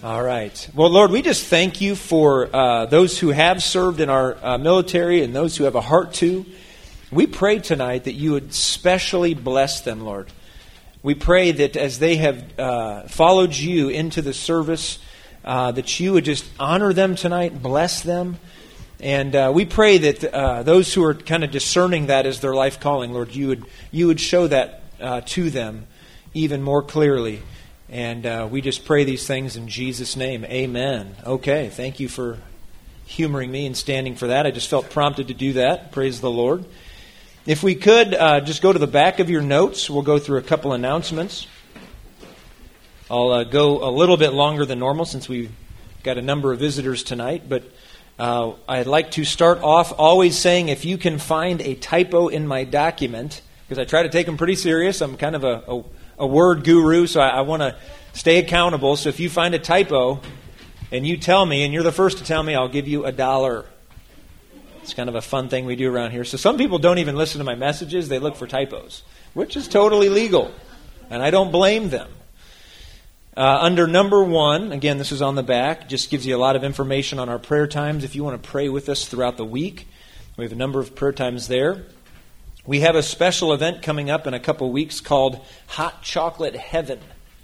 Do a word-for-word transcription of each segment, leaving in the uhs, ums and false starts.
All right. Well, Lord, we just thank you for uh, those who have served in our uh, military and those who have a heart to. We pray tonight that you would specially bless them, Lord. We pray that as they have uh, followed you into the service, uh, that you would just honor them tonight, bless them. And uh, we pray that uh, those who are kind of discerning that as their life calling, Lord, you would you would show that uh, to them even more clearly. And uh, we just pray these things in Jesus' name. Amen. Okay, thank you for humoring me and standing for that. I just felt prompted to do that. Praise the Lord. If we could, uh, just go to the back of your notes. We'll go through a couple announcements. I'll uh, go a little bit longer than normal since we've got a number of visitors tonight. But uh, I'd like to start off always saying if you can find a typo in my document, because I try to take them pretty serious. I'm kind of a... a a word guru, so I, I want to stay accountable. So if you find a typo and you tell me, and you're the first to tell me, I'll give you a dollar. It's kind of a fun thing we do around here. So some people don't even listen to my messages. They look for typos, which is totally legal, and I don't blame them. Uh, under number one, again, this is on the back, just gives you a lot of information on our prayer times. If you want to pray with us throughout the week, we have a number of prayer times there. We have a special event coming up in a couple weeks called Hot Chocolate Heaven.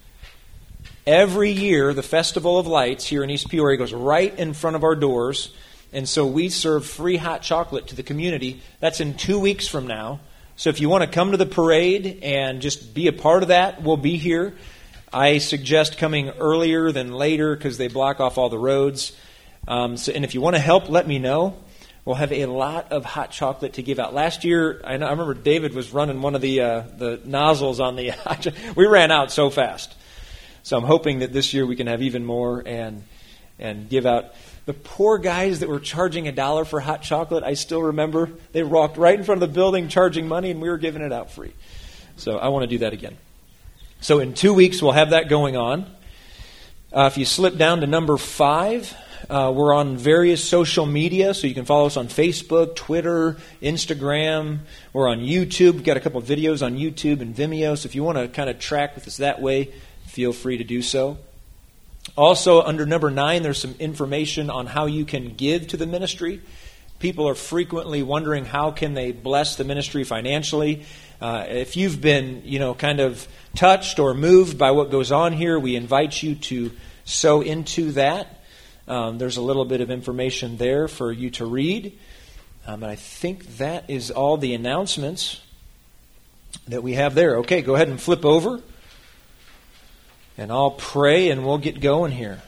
Every year, the Festival of Lights here in East Peoria goes right in front of our doors, and so we serve free hot chocolate to the community. That's in two weeks from now. So if you want to come to the parade and just be a part of that, we'll be here. I suggest coming earlier than later because they block off all the roads. Um, so, and if you want to help, let me know. We'll have a lot of hot chocolate to give out. Last year, I, know, I remember David was running one of the uh, the nozzles on the hot chocolate. We ran out so fast. So I'm hoping that this year we can have even more and and give out. The poor guys that were charging a dollar for hot chocolate, I still remember, they walked right in front of the building charging money, and we were giving it out free. So I want to do that again. So in two weeks, we'll have that going on. Uh, if you slip down to number five... Uh, we're on various social media, so you can follow us on Facebook, Twitter, Instagram. We're on YouTube. We've got a couple of videos on YouTube and Vimeo, so if you want to kind of track with us that way, feel free to do so. Also, under number nine, there's some information on how you can give to the ministry. People are frequently wondering how can they bless the ministry financially. Uh, if you've been, you know, kind of touched or moved by what goes on here, we invite you to sow into that. Um, there's a little bit of information there for you to read. Um, and I think that is all the announcements that we have there. Okay, go ahead and flip over. And I'll pray and we'll get going here.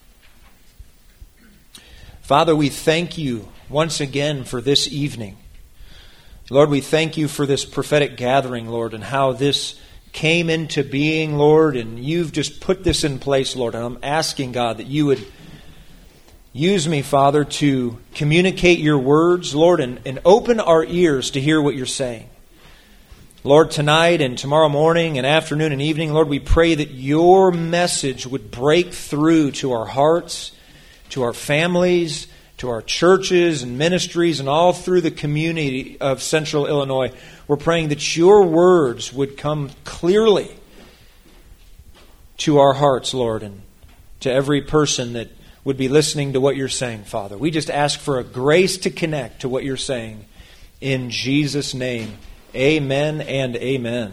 Father, we thank you once again for this evening. Lord, we thank you for this prophetic gathering, Lord, and how this came into being, Lord, and you've just put this in place, Lord. And I'm asking, God, that you would use me, Father, to communicate your words, Lord, and, and open our ears to hear what you're saying. Lord, tonight and tomorrow morning and afternoon and evening, Lord, we pray that your message would break through to our hearts, to our families, to our churches and ministries, and all through the community of Central Illinois. We're praying that your words would come clearly to our hearts, Lord, and to every person that would be listening to what you're saying, Father. We just ask for a grace to connect to what you're saying. In Jesus' name, amen and amen.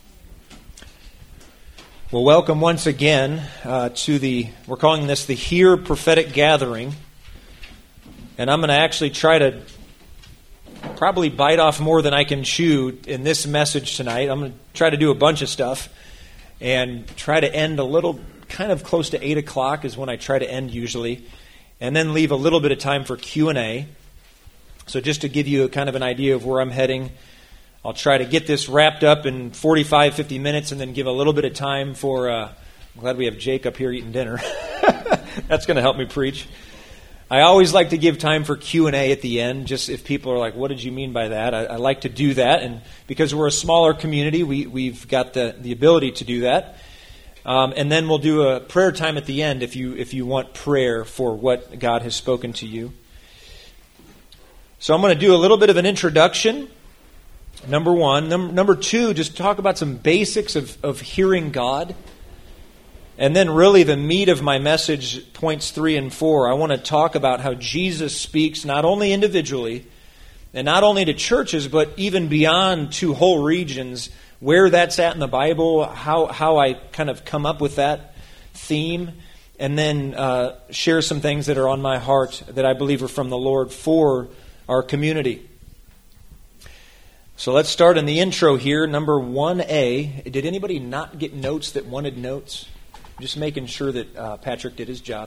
Well, welcome once again uh, to the, we're calling this the Here Prophetic Gathering. And I'm going to actually try to probably bite off more than I can chew in this message tonight. I'm going to try to do a bunch of stuff and try to end a little kind of close to eight o'clock is when I try to end usually, and then leave a little bit of time for Q and A. So just to give you a kind of an idea of where I'm heading, I'll try to get this wrapped up in forty-five, fifty minutes and then give a little bit of time for, uh, I'm glad we have Jake up here eating dinner. That's going to help me preach. I always like to give time for Q and A at the end, just if people are like, what did you mean by that? I, I like to do that, and because we're a smaller community, we, we've got the, the ability to do that. Um, and then we'll do a prayer time at the end if you if you want prayer for what God has spoken to you. So I'm going to do a little bit of an introduction, number one. Num- number two, just talk about some basics of, of hearing God. And then really the meat of my message, points three and four, I want to talk about how Jesus speaks not only individually and not only to churches, but even beyond to whole regions, where that's at in the Bible, how, how I kind of come up with that theme, and then uh, share some things that are on my heart that I believe are from the Lord for our community. So let's start in the intro here, number one A. Did anybody not get notes that wanted notes? Just making sure that uh, Patrick did his job.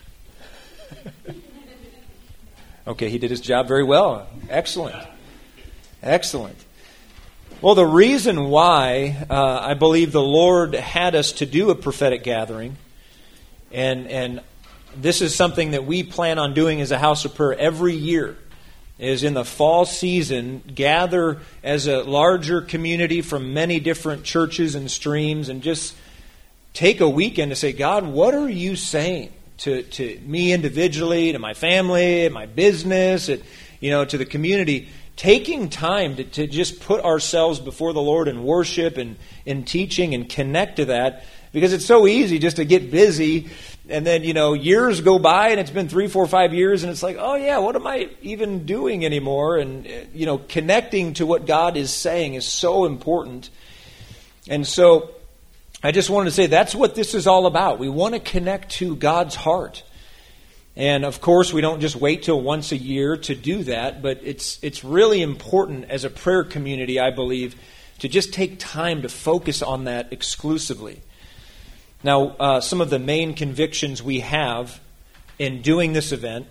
Okay, he did his job very well. Excellent. Excellent. Well, the reason why uh, I believe the Lord had us to do a prophetic gathering, and and this is something that we plan on doing as a house of prayer every year, is in the fall season, gather as a larger community from many different churches and streams and just take a weekend to say, God, what are you saying to, to me individually, to my family, my business, it, you know, to the community? Taking time to, to just put ourselves before the Lord in worship and in teaching and connect to that, because it's so easy just to get busy, and then, you know, years go by and it's been three, four, five years and it's like, oh yeah, what am I even doing anymore? And, you know, connecting to what God is saying is so important. And so I just wanted to say that's what this is all about. We want to connect to God's heart. And of course, we don't just wait till once a year to do that, but it's it's really important as a prayer community, I believe, to just take time to focus on that exclusively. Now, uh, some of the main convictions we have in doing this event,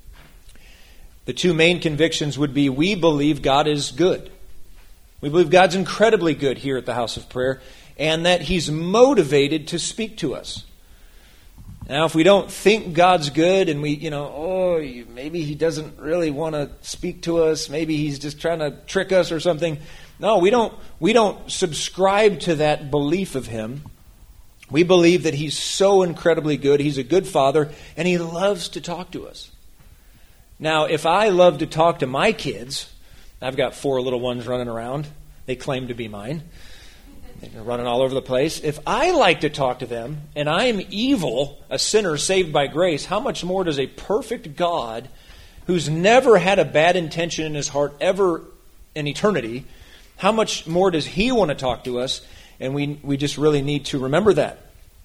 the two main convictions would be, we believe God is good. We believe God's incredibly good here at the House of Prayer, and that He's motivated to speak to us. Now, if we don't think God's good and we, you know, oh, maybe He doesn't really want to speak to us, maybe He's just trying to trick us or something. No, we don't, we don't subscribe to that belief of Him. We believe that He's so incredibly good. He's a good Father, and He loves to talk to us. Now, if I love to talk to my kids, I've got four little ones running around. They claim to be mine. They're running all over the place. If I like to talk to them, and I am evil, a sinner saved by grace, how much more does a perfect God, who's never had a bad intention in His heart ever in eternity, how much more does He want to talk to us? And we we just really need to remember that.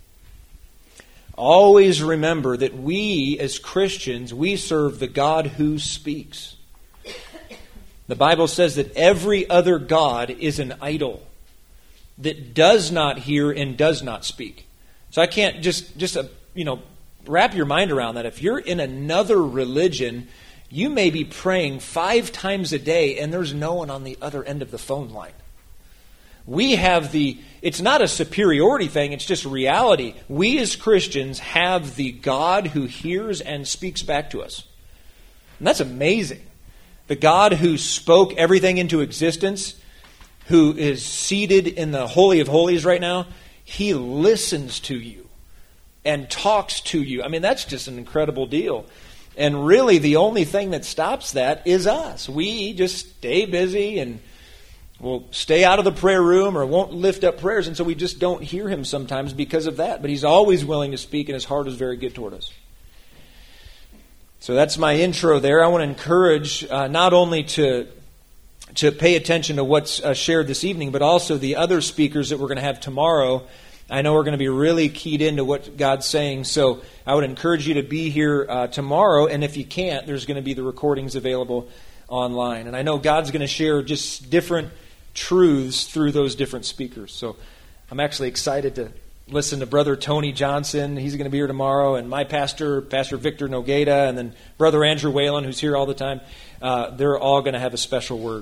Always remember that we, as Christians, we serve the God who speaks. The Bible says that every other god is an idol that does not hear and does not speak. So I can't just, just uh, you know, wrap your mind around that. If you're in another religion, you may be praying five times a day and there's no one on the other end of the phone line. We have the, it's not a superiority thing, it's just reality. We as Christians have the God who hears and speaks back to us. And that's amazing. The God who spoke everything into existence, who is seated in the Holy of Holies right now, He listens to you and talks to you. I mean, that's just an incredible deal. And really, the only thing that stops that is us. We just stay busy and we'll stay out of the prayer room or won't lift up prayers, and so we just don't hear Him sometimes because of that. But He's always willing to speak, and His heart is very good toward us. So that's my intro there. I want to encourage uh, not only to to pay attention to what's uh, shared this evening, but also the other speakers that we're going to have tomorrow. I know we're going to be really keyed into what God's saying, so I would encourage you to be here uh, tomorrow, and if you can't, there's going to be the recordings available online. And I know God's going to share just different truths through those different speakers. So I'm actually excited to listen to Brother Tony Johnson. He's going to be here tomorrow, and my pastor, Pastor Victor Nogueda, and then Brother Andrew Whalen, who's here all the time. Uh, they're all going to have a special word.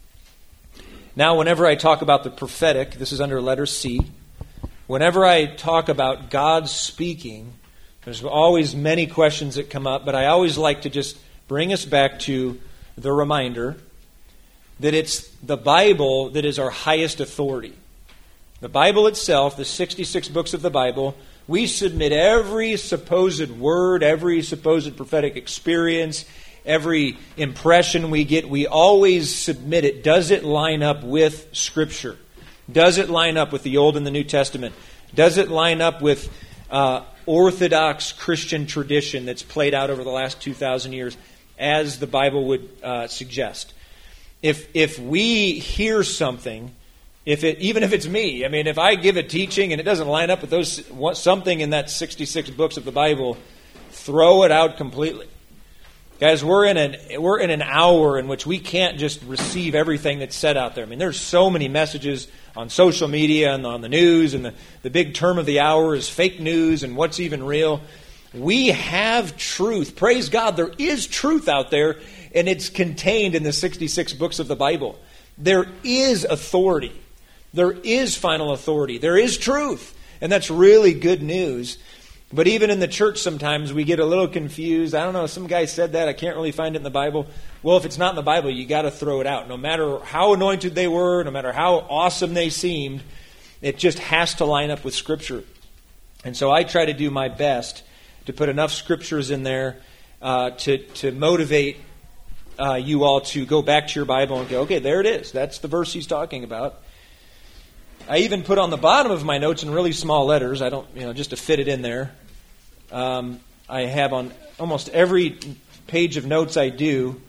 Now, whenever I talk about the prophetic, this is under letter C. Whenever I talk about God speaking, there's always many questions that come up, but I always like to just bring us back to the reminder that it's the Bible that is our highest authority. The Bible itself, the sixty-six books of the Bible, we submit every supposed word, every supposed prophetic experience, every impression we get, we always submit it. Does it line up with Scripture? Does it line up with the Old and the New Testament? Does it line up with uh, Orthodox Christian tradition that's played out over the last two thousand years, as the Bible would uh, suggest. If if we hear something, if it even if it's me, I mean, if I give a teaching and it doesn't line up with those something in that sixty-six books of the Bible, throw it out completely. Guys, we're in an we're in an hour in which we can't just receive everything that's said out there. I mean, there's so many messages on social media and on the news, and the, the big term of the hour is fake news and what's even real. We have truth. Praise God, there is truth out there, and it's contained in the sixty-six books of the Bible. There is authority. There is final authority. There is truth, and that's really good news. But even in the church sometimes we get a little confused. I don't know, some guy said that, I can't really find it in the Bible. Well, if it's not in the Bible, you got to throw it out. No matter how anointed they were, no matter how awesome they seemed, it just has to line up with Scripture. And so I try to do my best to put enough Scriptures in there uh, to, to motivate uh, you all to go back to your Bible and go, okay, there it is. That's the verse he's talking about. I even put on the bottom of my notes in really small letters, I don't, you know, just to fit it in there. Um, I have on almost every page of notes I do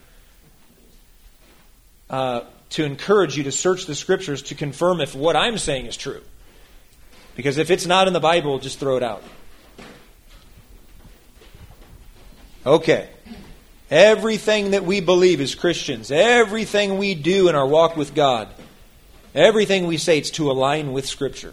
uh, to encourage you to search the Scriptures to confirm if what I'm saying is true. Because if it's not in the Bible, just throw it out. Okay. Everything that we believe as Christians, everything we do in our walk with God, everything we say, it's to align with Scripture.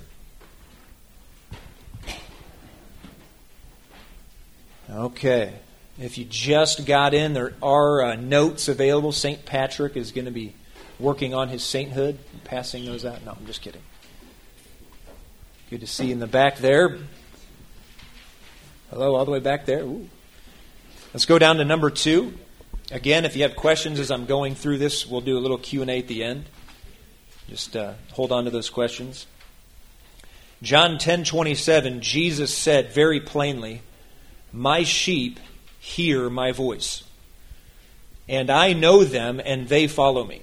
Okay. If you just got in, there are uh, notes available. Saint Patrick is going to be working on his sainthood, passing those out. No, I'm just kidding. Good to see you in the back there. Hello, all the way back there. Ooh. Let's go down to number two. Again, if you have questions as I'm going through this, we'll do a little Q and A at the end. Just uh, hold on to those questions. John ten twenty-seven, Jesus said very plainly, "My sheep hear my voice, and I know them, and they follow me."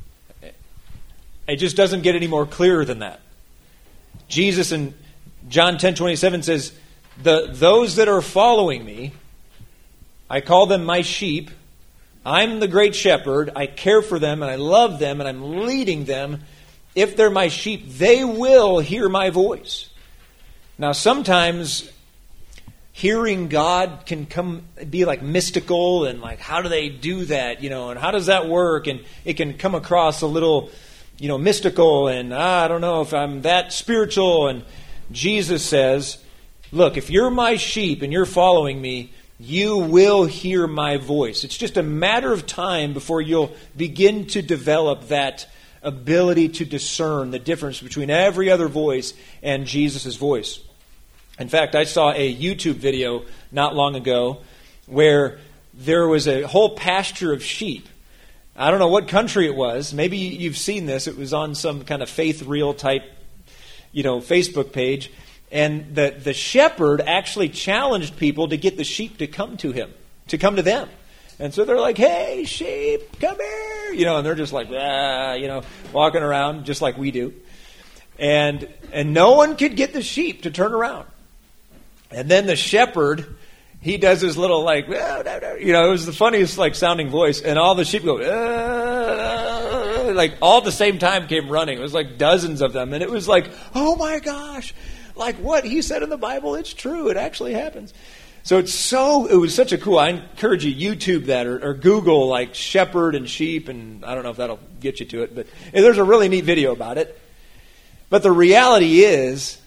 It just doesn't get any more clearer than that. Jesus in John ten twenty-seven says, "The those that are following me, I call them my sheep. I'm the great shepherd. I care for them, and I love them, and I'm leading them. If they're my sheep, they will hear my voice." Now, sometimes hearing God can come be like mystical, and like, how do they do that? You know, and how does that work? And it can come across a little, you know, mystical, and ah, I don't know if I'm that spiritual. And Jesus says, look, if you're my sheep and you're following me, you will hear my voice. It's just a matter of time before you'll begin to develop that ability to discern the difference between every other voice and Jesus' voice. In fact, I saw a YouTube video not long ago where there was a whole pasture of sheep. I don't know what country it was. Maybe you've seen this. It was on some kind of Faith Real type, you know, Facebook page. And the, the shepherd actually challenged people to get the sheep to come to him, to come to them. And so they're like, "Hey, sheep, come here." You know, and they're just like, ah, you know, walking around just like we do. And and no one could get the sheep to turn around. And then the shepherd, he does his little like, ah, ah, ah, you know, it was the funniest like sounding voice. And all the sheep go, ah, like all at the same time came running. It was like dozens of them. And it was like, oh my gosh, like what he said in the Bible, it's true. It actually happens. So it's so, it was such a cool, I encourage you, YouTube that or, or Google like shepherd and sheep, and I don't know if that'll get you to it, but there's a really neat video about it. But the reality is,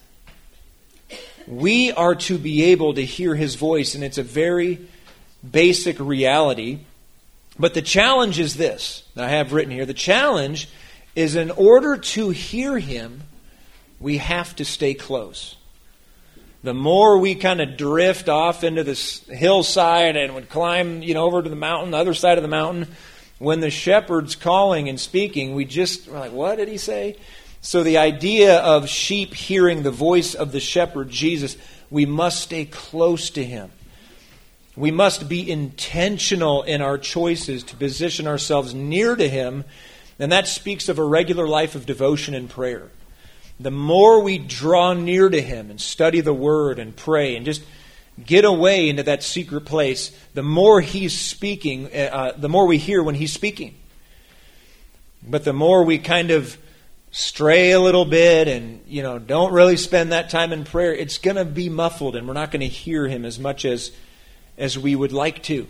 we are to be able to hear his voice, and it's a very basic reality. But the challenge is this, that I have written here. The challenge is in order to hear him, we have to stay close. The more we kind of drift off into this hillside and would climb, you know, over to the mountain, the other side of the mountain, when the shepherd's calling and speaking, we just, we're like, what did he say? So the idea of sheep hearing the voice of the shepherd, Jesus, we must stay close to him. We must be intentional in our choices to position ourselves near to him, and that speaks of a regular life of devotion and prayer. the more we draw near to Him and study the Word and pray and just get away into that secret place, the more He's speaking, uh, the more we hear when He's speaking. But the more we kind of stray a little bit and, you know, don't really spend that time in prayer, it's going to be muffled and we're not going to hear Him as much as, as we would like to.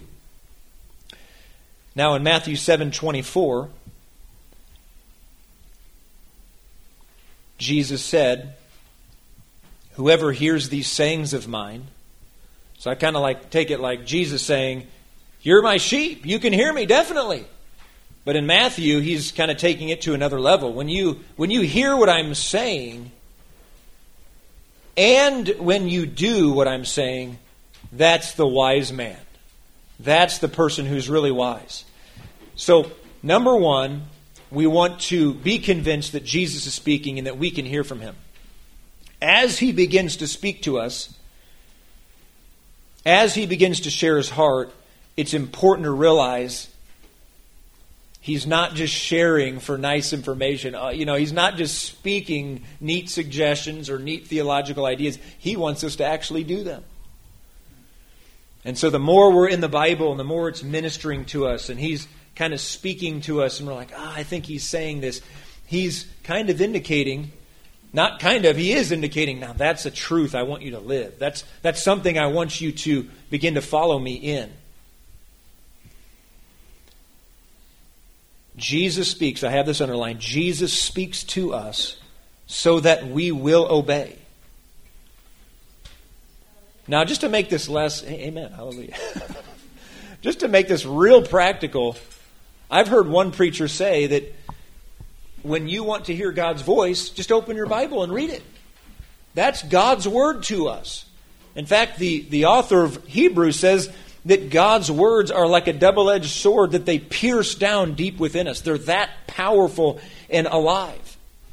Now in Matthew seven twenty-four, Jesus said, "Whoever hears these sayings of mine," so I kind of like take it like Jesus saying, "You're my sheep. You can hear me, definitely." But in Matthew, he's kind of taking it to another level. When you when you hear what I'm saying, and when you do what I'm saying, that's the wise man. That's the person who's really wise. So, number one, we want to be convinced that Jesus is speaking and that we can hear from Him. As He begins to speak to us, as He begins to share His heart, it's important to realize He's not just sharing for nice information. Uh, you know, He's not just speaking neat suggestions or neat theological ideas. He wants us to actually do them. And so the more we're in the Bible and the more it's ministering to us and He's kind of speaking to us and we're like, ah, oh, I think He's saying this. He's kind of indicating, not kind of, He is indicating, now that's a truth I want you to live. That's, that's something I want you to begin to follow me in. Jesus speaks, I have this underlined, Jesus speaks to us so that we will obey. Now, just to make this less, amen, hallelujah. Just to make this real practical, I've heard one preacher say that when you want to hear God's voice, just open your Bible and read it. That's God's word to us. In fact, the, the author of Hebrews says that God's words are like a double-edged sword, that they pierce down deep within us. They're that powerful and alive.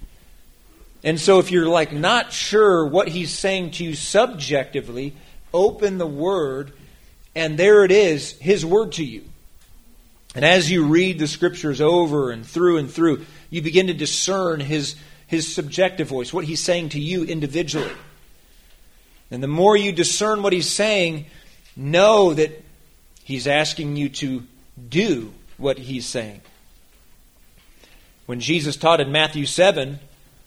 And so if you're like not sure what He's saying to you subjectively, open the Word, and there it is, His Word to you. And as you read the Scriptures over and through and through, you begin to discern His, His subjective voice, what He's saying to you individually. And the more you discern what He's saying, know that He's asking you to do what He's saying. When Jesus taught in Matthew seven,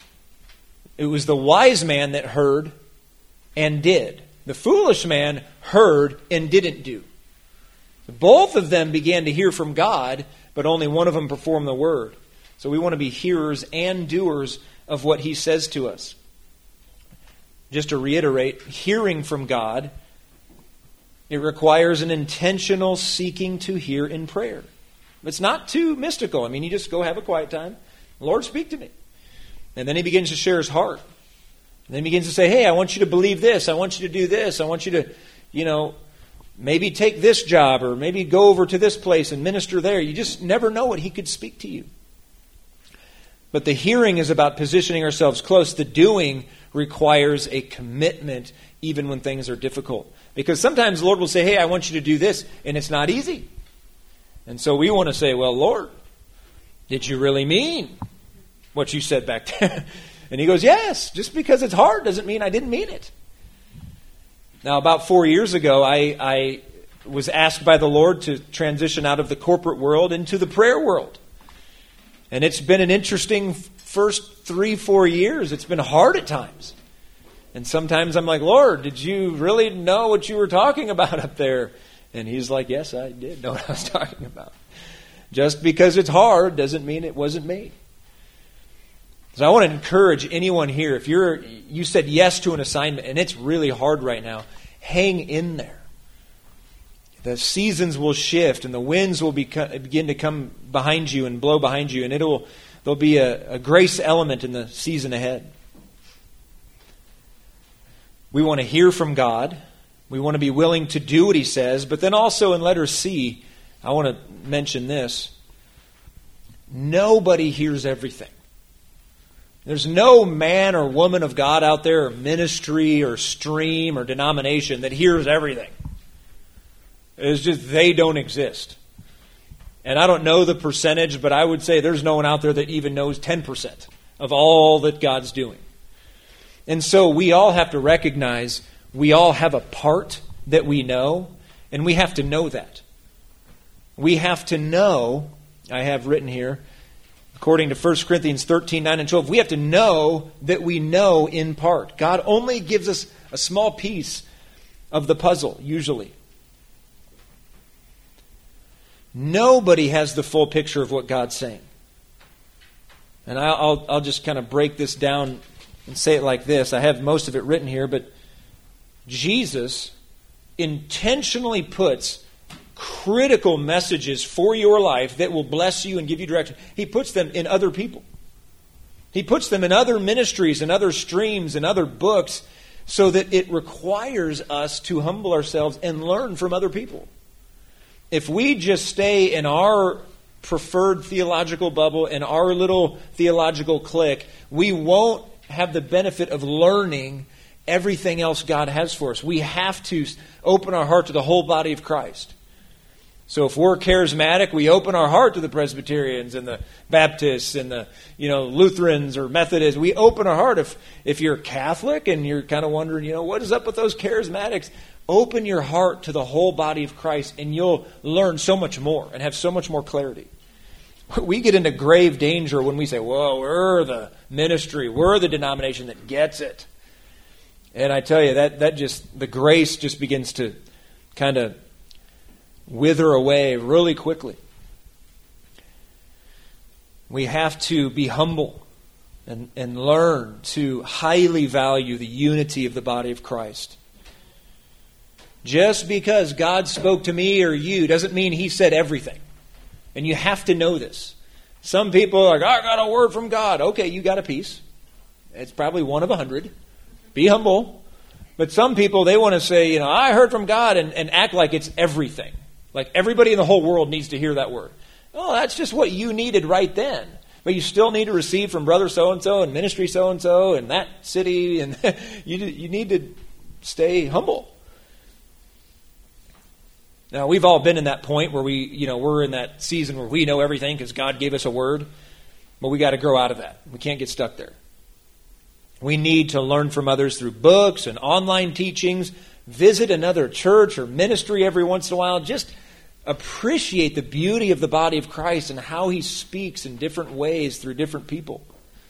it was the wise man that heard and did. The foolish man heard and didn't do. Both of them began to hear from God, but only one of them performed the word. So we want to be hearers and doers of what He says to us. Just to reiterate, hearing from God, it requires an intentional seeking to hear in prayer. It's not too mystical. I mean, you just go have a quiet time. Lord, speak to me. And then He begins to share His heart. And then He begins to say, hey, I want you to believe this. I want you to do this. I want you to, you know, maybe take this job or maybe go over to this place and minister there. You just never know what He could speak to you. But the hearing is about positioning ourselves close. The doing requires a commitment even when things are difficult. Because sometimes the Lord will say, hey, I want you to do this, and it's not easy. And so we want to say, well, Lord, did you really mean what you said back there? And He goes, yes, just because it's hard doesn't mean I didn't mean it. Now, about four years ago, I, I was asked by the Lord to transition out of the corporate world into the prayer world. And it's been an interesting first three, four years. It's been hard at times. And sometimes I'm like, Lord, did you really know what you were talking about up there? And He's like, yes, I did know what I was talking about. Just because it's hard doesn't mean it wasn't me. So I want to encourage anyone here, if you're you said yes to an assignment and it's really hard right now, hang in there. The seasons will shift and the winds will be, begin to come behind you and blow behind you, and it'll there'll be a, a grace element in the season ahead. We want to hear from God. We want to be willing to do what He says. But then also in letter C, I want to mention this. Nobody hears everything. There's no man or woman of God out there, or ministry or stream or denomination that hears everything. It's just they don't exist. And I don't know the percentage, but I would say there's no one out there that even knows ten percent of all that God's doing. And so we all have to recognize we all have a part that we know, and we have to know that. We have to know, I have written here, according to First Corinthians thirteen, nine and twelve, we have to know that we know in part. God only gives us a small piece of the puzzle, usually. Nobody has the full picture of what God's saying. And I'll, I'll just kind of break this down and say it like this. I have most of it written here, but Jesus intentionally puts critical messages for your life that will bless you and give you direction. He puts them in other people. He puts them in other ministries and other streams and other books so that it requires us to humble ourselves and learn from other people. If we just stay in our preferred theological bubble, in our little theological clique, we won't have the benefit of learning everything else God has for us. We have to open our heart to the whole body of Christ. So if we're charismatic, we open our heart to the Presbyterians and the Baptists and the, you know, Lutherans or Methodists. We open our heart. If if you're Catholic and you're kind of wondering, you know, what is up with those charismatics? Open your heart to the whole body of Christ and you'll learn so much more and have so much more clarity. We get into grave danger when we say, whoa, we're the ministry, we're the denomination that gets it. And I tell you, that, that just, the grace just begins to kind of wither away really quickly. We have to be humble and, and learn to highly value the unity of the body of Christ. Just because God spoke to me or you doesn't mean He said everything. And you have to know this. Some people are like, I got a word from God. Okay, you got a piece. It's probably one of a hundred. Be humble. But some people, they want to say, you know, I heard from God and, and act like it's everything. Like everybody in the whole world needs to hear that word. Oh, that's just what you needed right then. But you still need to receive from brother so-and-so and ministry so-and-so and that city. And you, you need to stay humble. Now, we've all been in that point where we, you know, we're in that season where we know everything because God gave us a word. But we got to grow out of that. We can't get stuck there. We need to learn from others through books and online teachings. Visit another church or ministry every once in a while. Just appreciate the beauty of the body of Christ and how He speaks in different ways through different people.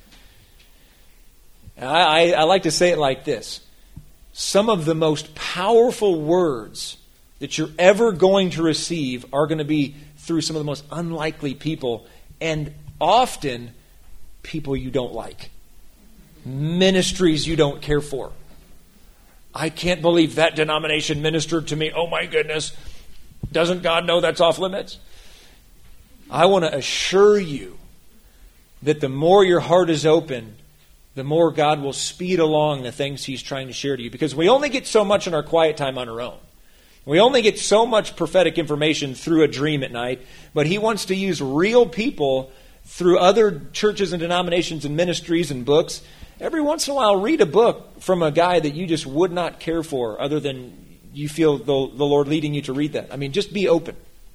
I, I, I like to say it like this. Some of the most powerful words that you're ever going to receive are going to be through some of the most unlikely people, and often people you don't like. Ministries you don't care for. I can't believe that denomination ministered to me. Oh my goodness. Doesn't God know that's off limits? I want to assure you that the more your heart is open, the more God will speed along the things He's trying to share to you. Because we only get so much in our quiet time on our own. We only get so much prophetic information through a dream at night, but He wants to use real people through other churches and denominations and ministries and books. Every once in a while, read a book from a guy that you just would not care for other than you feel the, the Lord leading you to read that. I mean, just be open.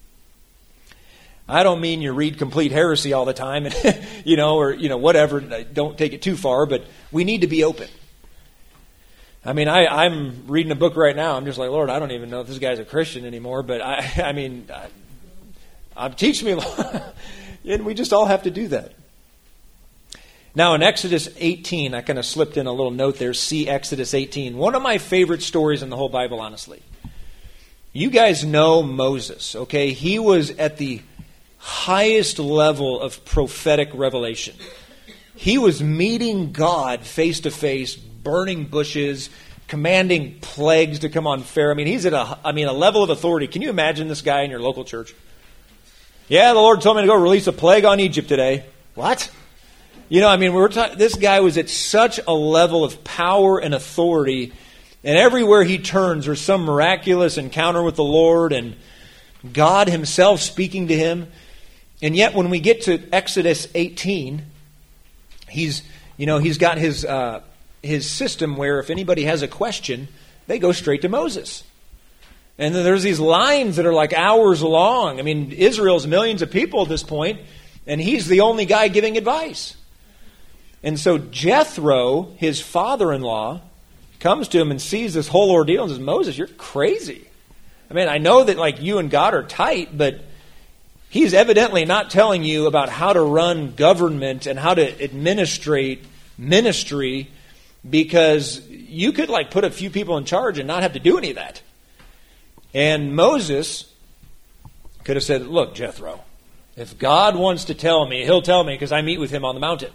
I don't mean you read complete heresy all the time, and you know, or you know, whatever. Don't take it too far, but we need to be open. I mean, I, I'm reading a book right now. I'm just like, Lord, I don't even know if this guy's a Christian anymore. But I, I mean, I, I, teach me, Lord. And we just all have to do that. Now, in Exodus eighteen, I kind of slipped in a little note there. See Exodus eighteen. One of my favorite stories in the whole Bible, honestly. You guys know Moses, okay? He was at the highest level of prophetic revelation. He was meeting God face to face, burning bushes, commanding plagues to come on Pharaoh. I mean, he's at a, I mean, a level of authority. Can you imagine this guy in your local church? Yeah, the Lord told me to go release a plague on Egypt today. What? You know, I mean, we were ta- this guy was at such a level of power and authority, and everywhere he turns, there's some miraculous encounter with the Lord and God Himself speaking to him. And yet, when we get to Exodus eighteen, he's, you know, he's got his uh, his system where if anybody has a question, they go straight to Moses. And then there's these lines that are like hours long. I mean, Israel's millions of people at this point, and he's the only guy giving advice. And so Jethro, his father-in-law, comes to him and sees this whole ordeal and says, Moses, you're crazy. I mean, I know that like you and God are tight, but he's evidently not telling you about how to run government and how to administrate ministry, because you could like put a few people in charge and not have to do any of that. And Moses could have said, look, Jethro, if God wants to tell me, he'll tell me because I meet with him on the mountain.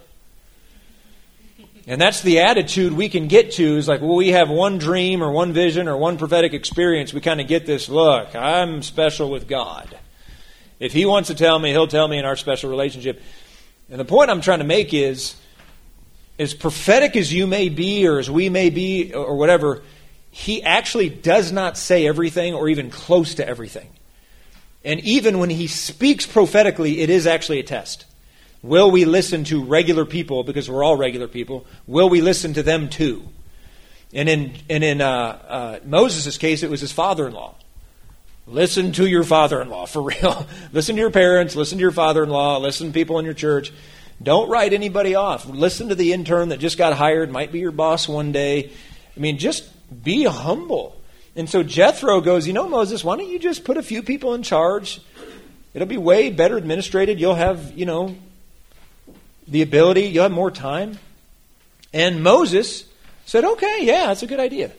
And that's the attitude we can get to, is like, well, we have one dream or one vision or one prophetic experience. We kind of get this, look, I'm special with God. If he wants to tell me, he'll tell me in our special relationship. And the point I'm trying to make is, as prophetic as you may be or as we may be or whatever, he actually does not say everything or even close to everything. And even when he speaks prophetically, it is actually a test. Will we listen to regular people, because we're all regular people? Will we listen to them too? And in and in uh, uh, Moses' case, it was his father-in-law. Listen to your father-in-law, for real. Listen to your parents, listen to your father-in-law, listen to people in your church. Don't write anybody off. Listen to the intern that just got hired, might be your boss one day. I mean, just be humble. And so Jethro goes, you know, Moses, why don't you just put a few people in charge? It'll be way better administrated. You'll have, you know, the ability. You'll have more time. And Moses said, okay, yeah, that's a good idea.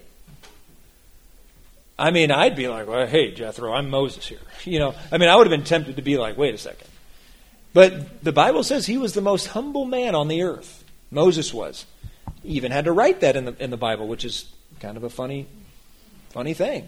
I mean, I'd be like, well, hey, Jethro, I'm Moses here. You know, I mean, I would have been tempted to be like, wait a second. But the Bible says he was the most humble man on the earth. Moses was. He even had to write that in the in the Bible, which is kind of a funny, funny thing.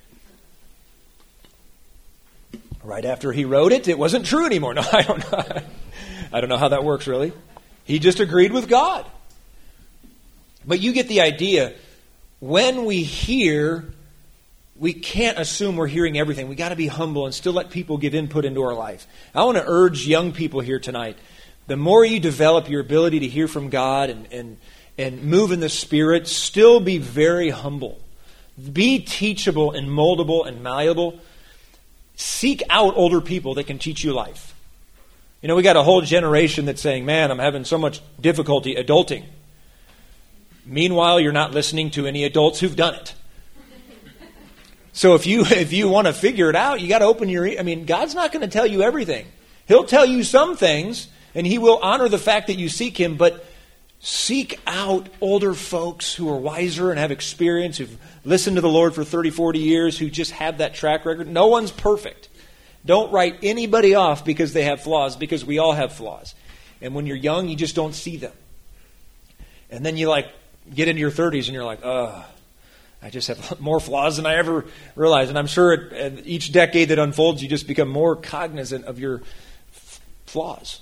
Right after he wrote it, it wasn't true anymore. No, I don't know. I don't know how that works, really. He just agreed with God. But you get the idea. When we hear, we can't assume we're hearing everything. We got to be humble and still let people give input into our life. I want to urge young people here tonight. The more you develop your ability to hear from God and, and, and move in the Spirit, still be very humble. Be teachable and moldable and malleable. Seek out older people that can teach you life. You know, we got a whole generation that's saying, man, I'm having so much difficulty adulting. Meanwhile, you're not listening to any adults who've done it. So if you if you want to figure it out, you got to open your ear. I mean, God's not going to tell you everything. He'll tell you some things, and he will honor the fact that you seek him, but seek out older folks who are wiser and have experience, who've listened to the Lord for thirty, forty years, who just have that track record. No one's perfect. Don't write anybody off because they have flaws, because we all have flaws. And when you're young, you just don't see them. And then you like get into your thirties and you're like, ugh. I just have more flaws than I ever realized. And I'm sure at, at each decade that unfolds, you just become more cognizant of your f- flaws.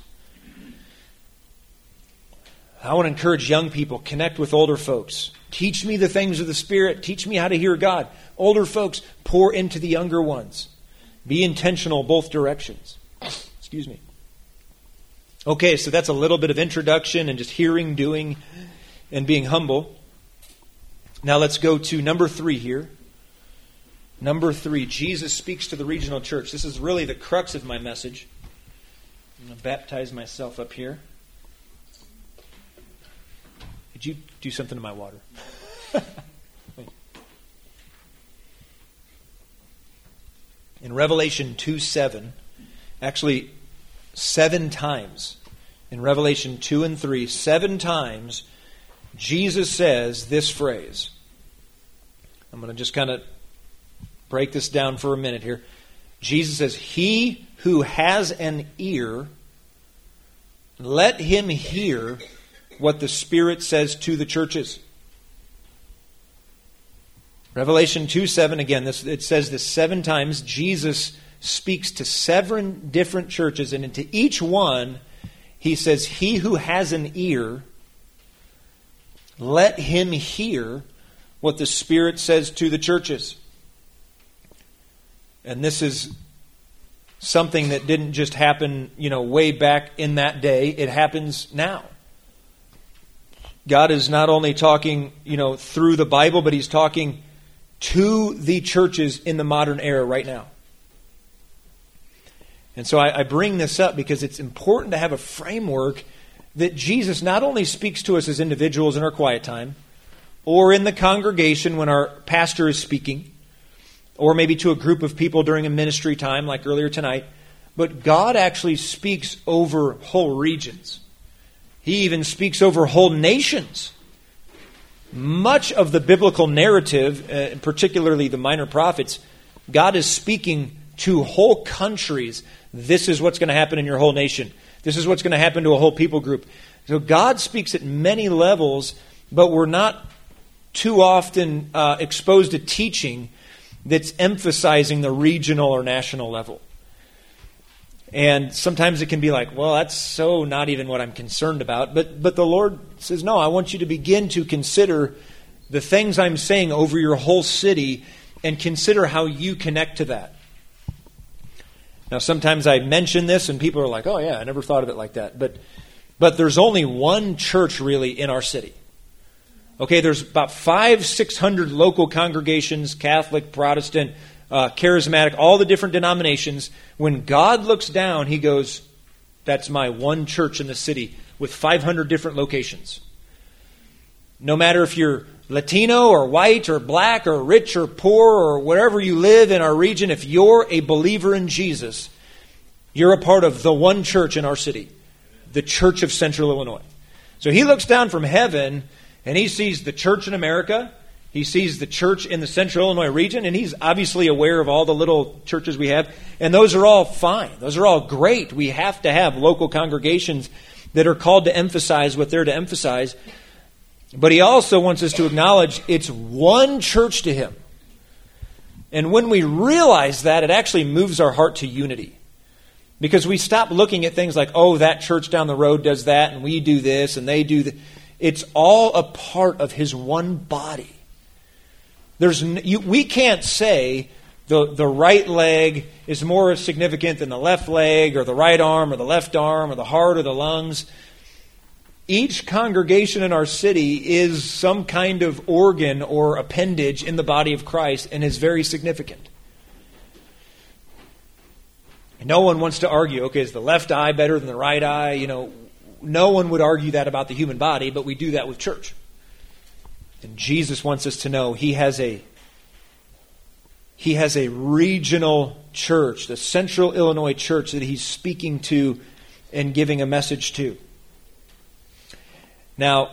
I want to encourage young people, connect with older folks. Teach me the things of the Spirit. Teach me how to hear God. Older folks, pour into the younger ones. Be intentional both directions. Excuse me. Okay, so that's a little bit of introduction and just hearing, doing, and being humble. Now let's go to number three here. Number three, Jesus speaks to the regional church. This is really the crux of my message. I'm going to baptize myself up here. Did you do something to my water? In Revelation two seven, actually seven times, in Revelation two and three, seven times, Jesus says this phrase. I'm going to just kind of break this down for a minute here. Jesus says, he who has an ear, let him hear what the Spirit says to the churches. Revelation two seven, again, this, it says this seven times. Jesus speaks to seven different churches, and into each one, he says, he who has an ear, let him hear what the Spirit says to the churches. And this is something that didn't just happen, you know, way back in that day. It happens now. God is not only talking, you know, through the Bible, but he's talking to the churches in the modern era right now. And so I, I bring this up because it's important to have a framework that Jesus not only speaks to us as individuals in our quiet time, or in the congregation when our pastor is speaking, or maybe to a group of people during a ministry time like earlier tonight, but God actually speaks over whole regions. He even speaks over whole nations. Much of the biblical narrative, uh, particularly the minor prophets, God is speaking to whole countries. This is what's going to happen in your whole nation. This is what's going to happen to a whole people group. So God speaks at many levels, but we're not too often uh, exposed to teaching that's emphasizing the regional or national level. And sometimes it can be like, well, that's so not even what I'm concerned about. But but the Lord says, no, I want you to begin to consider the things I'm saying over your whole city and consider how you connect to that. Now, sometimes I mention this and people are like, oh yeah, I never thought of it like that. But but there's only one church really in our city. Okay, there's about five, six hundred local congregations, Catholic, Protestant, uh, Charismatic, all the different denominations. When God looks down, He goes, that's my one church in the city with five hundred different locations. No matter if you're Latino or white or black or rich or poor or wherever you live in our region, if you're a believer in Jesus, you're a part of the one church in our city, the Church of Central Illinois. So He looks down from heaven and He sees the church in America. He sees the church in the Central Illinois region, and He's obviously aware of all the little churches we have. And those are all fine. Those are all great. We have to have local congregations that are called to emphasize what they're to emphasize. But He also wants us to acknowledge it's one church to Him. And when we realize that, it actually moves our heart to unity. Because we stop looking at things like, oh, that church down the road does that, and we do this, and they do that. It's all a part of His one body. There's you, we can't say the, the right leg is more significant than the left leg, or the right arm, or the left arm, or the heart, or the lungs. Each congregation in our city is some kind of organ or appendage in the body of Christ and is very significant. No one wants to argue, okay, is the left eye better than the right eye? You know, no one would argue that about the human body, but we do that with church. And Jesus wants us to know He has a He has a regional church, the Central Illinois church that He's speaking to and giving a message to. Now,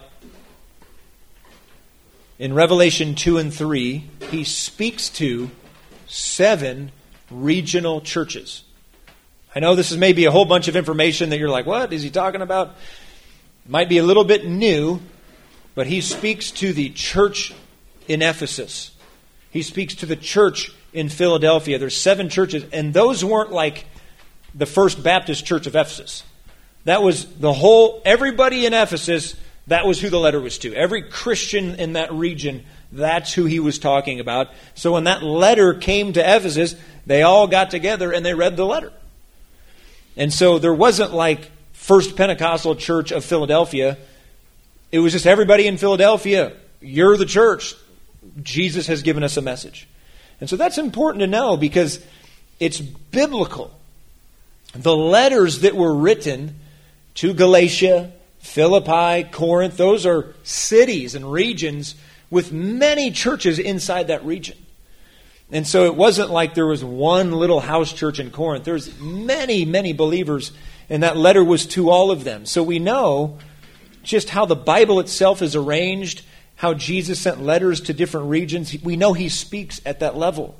in Revelation two and three, He speaks to seven regional churches. I know this is maybe a whole bunch of information that you're like, what is He talking about? It might be a little bit new, but He speaks to the church in Ephesus. He speaks to the church in Philadelphia. There's seven churches, and those weren't like the First Baptist Church of Ephesus. That was the whole, everybody in Ephesus, that was who the letter was to. Every Christian in that region, that's who He was talking about. So when that letter came to Ephesus, they all got together and they read the letter. And so there wasn't like First Pentecostal Church of Philadelphia. It was just everybody in Philadelphia. You're the church. Jesus has given us a message. And so that's important to know because it's biblical. The letters that were written to Galatia, Philippi, Corinth, those are cities and regions with many churches inside that region. And so it wasn't like there was one little house church in Corinth. There's many, many believers, and that letter was to all of them. So we know just how the Bible itself is arranged, how Jesus sent letters to different regions. We know He speaks at that level.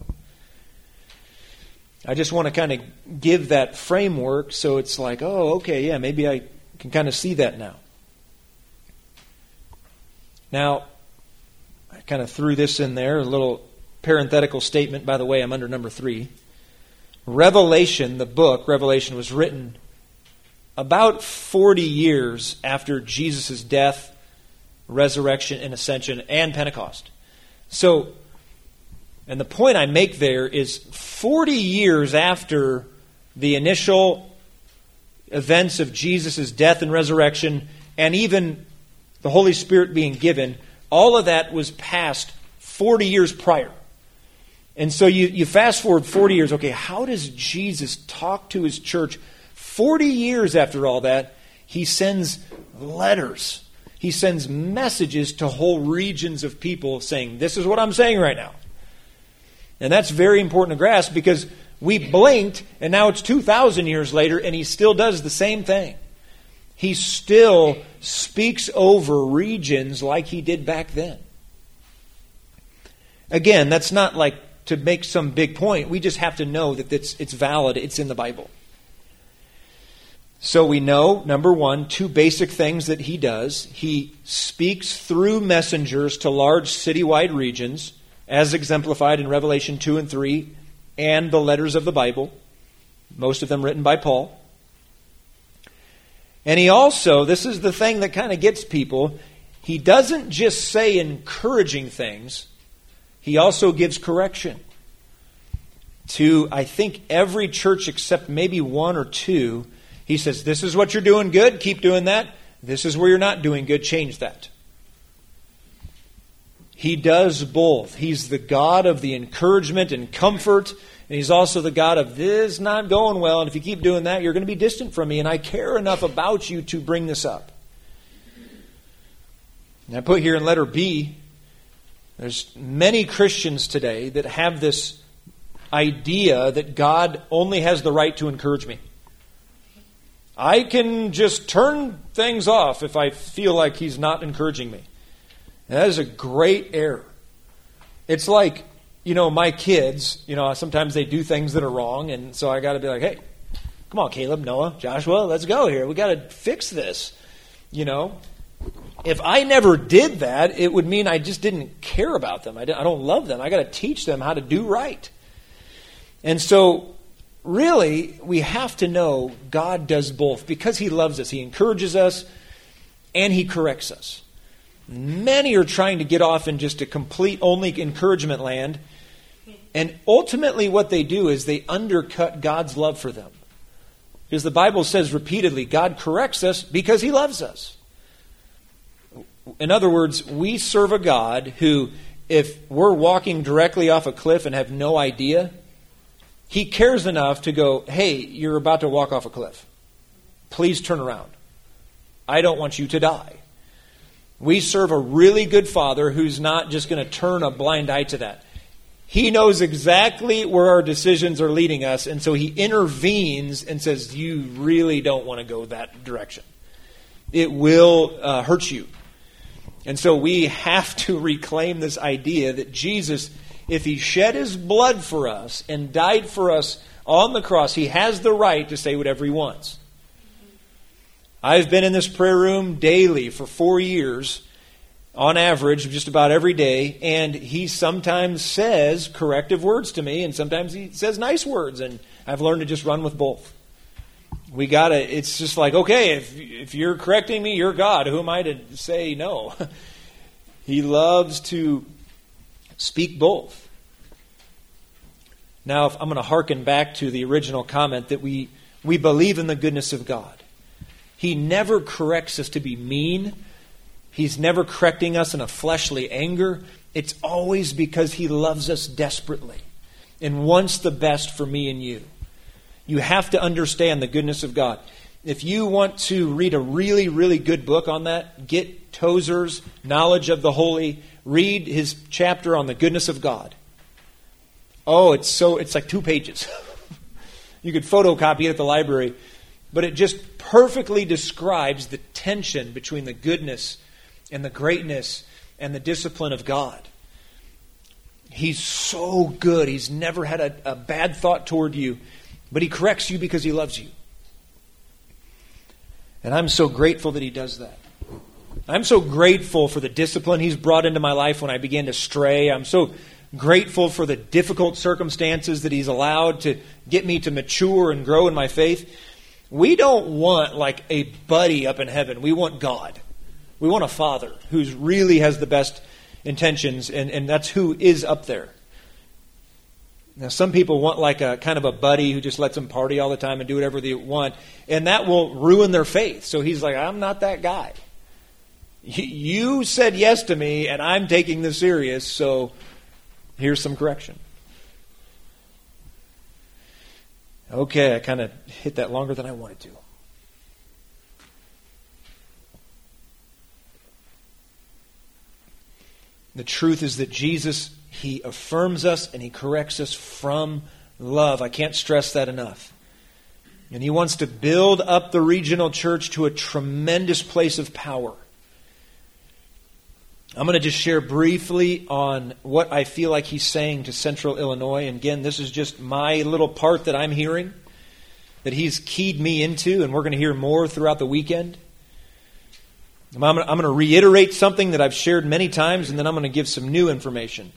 I just want to kind of give that framework so it's like, oh, okay, yeah, maybe I can kind of see that now. Now, I kind of threw this in there, a little parenthetical statement. By the way, I'm under number three. Revelation, the book, Revelation, was written about forty years after Jesus' death, resurrection, and ascension, and Pentecost. So, and the point I make there is forty years after the initial events of Jesus' death and resurrection, and even the Holy Spirit being given, all of that was past forty years prior. And so you, you fast forward forty years, okay, how does Jesus talk to His church? forty years after all that, He sends letters. He sends messages to whole regions of people saying, this is what I'm saying right now. And that's very important to grasp because we blinked and now it's two thousand years later and he still does the same thing. He still speaks over regions like he did back then. Again, that's not like to make some big point. We just have to know that it's, it's valid. It's in the Bible. So we know, number one, two basic things that he does. He speaks through messengers to large citywide regions, as exemplified in Revelation two and three, and the letters of the Bible, most of them written by Paul. And he also, this is the thing that kind of gets people, he doesn't just say encouraging things, he also gives correction. To, I think, every church except maybe one or two, he says, this is what you're doing good, keep doing that. This is where you're not doing good, change that. He does both. He's the God of the encouragement and comfort, and he's also the God of this is not going well, and if you keep doing that, you're going to be distant from me, and I care enough about you to bring this up. And I put here in letter B, there's many Christians today that have this idea that God only has the right to encourage me. I can just turn things off if I feel like he's not encouraging me. And that is a great error. It's like, you know, my kids, you know, sometimes they do things that are wrong, and so I got to be like, hey, come on, Caleb, Noah, Joshua, let's go here. We got to fix this. You know, if I never did that, it would mean I just didn't care about them. I don't love them. I got to teach them how to do right. And so, really, we have to know God does both because he loves us. He encourages us and he corrects us. Many are trying to get off in just a complete only encouragement land. And ultimately what they do is they undercut God's love for them. Because the Bible says repeatedly, God corrects us because he loves us. In other words, we serve a God who, if we're walking directly off a cliff and have no idea, he cares enough to go, hey, you're about to walk off a cliff. Please turn around. I don't want you to die. We serve a really good Father who's not just going to turn a blind eye to that. He knows exactly where our decisions are leading us, and so he intervenes and says, you really don't want to go that direction. It will uh, hurt you. And so we have to reclaim this idea that Jesus, if he shed his blood for us and died for us on the cross, he has the right to say whatever he wants. I've been in this prayer room daily for four years, on average, just about every day, and he sometimes says corrective words to me, and sometimes he says nice words, and I've learned to just run with both. We gotta, it's just like, okay, if, if you're correcting me, you're God. Who am I to say no? He loves to speak both. Now, if I'm going to hearken back to the original comment that we, we believe in the goodness of God. He never corrects us to be mean. He's never correcting us in a fleshly anger. It's always because he loves us desperately and wants the best for me and you. You have to understand the goodness of God. If you want to read a really, really good book on that, get Tozer's Knowledge of the Holy. Read his chapter on the goodness of God. Oh, it's so it's like two pages. You could photocopy it at the library. But it just perfectly describes the tension between the goodness and the greatness and the discipline of God. He's so good. He's never had a, a bad thought toward you. But he corrects you because he loves you. And I'm so grateful that he does that. I'm so grateful for the discipline he's brought into my life when I began to stray. I'm so grateful for the difficult circumstances that he's allowed to get me to mature and grow in my faith. We don't want like a buddy up in heaven. We want God. We want a Father who really has the best intentions, and, and that's who is up there. Now, some people want like a kind of a buddy who just lets them party all the time and do whatever they want, and that will ruin their faith. So he's like, I'm not that guy. You said yes to me, and I'm taking this serious, so here's some correction. Okay, I kind of hit that longer than I wanted to. The truth is that Jesus, He affirms us and He corrects us from love. I can't stress that enough. And He wants to build up the regional church to a tremendous place of power. I'm going to just share briefly on what I feel like He's saying to Central Illinois. And again, this is just my little part that I'm hearing, that He's keyed me into, and we're going to hear more throughout the weekend. I'm going to reiterate something that I've shared many times, and then I'm going to give some new information.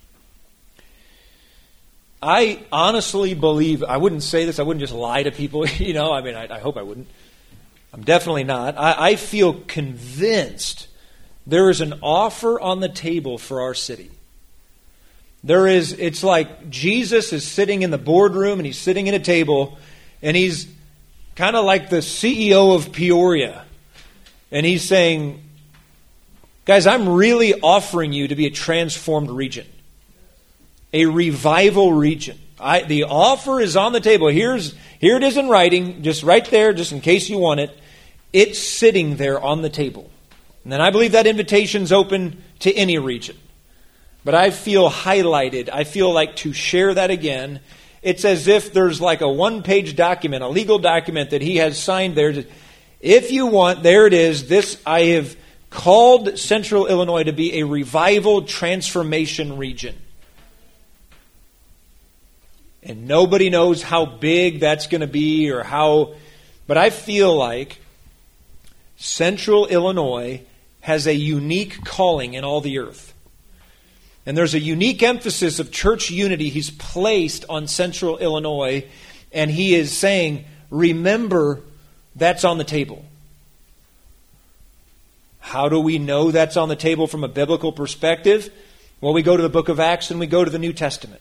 I honestly believe, I wouldn't say this, I wouldn't just lie to people, you know, I mean, I, I hope I wouldn't. I'm definitely not. I, I feel convinced there is an offer on the table for our city. There is, it's like Jesus is sitting in the boardroom and He's sitting at a table, and He's kind of like the C E O of Peoria. And He's saying, guys, I'm really offering you to be a transformed region. A revival region. I, the offer is on the table. Here's Here it is in writing, just right there, just in case you want it. It's sitting there on the table. And then I believe that invitation's open to any region. But I feel highlighted. I feel like to share that again. It's as if there's like a one-page document, a legal document that He has signed there. If you want, there it is. This I have called Central Illinois to be a revival transformation region. And nobody knows how big that's going to be or how, but I feel like Central Illinois has a unique calling in all the earth. And there's a unique emphasis of church unity He's placed on Central Illinois, and He is saying, remember, that's on the table. How do we know that's on the table from a biblical perspective? Well, we go to the book of Acts and we go to the New Testament.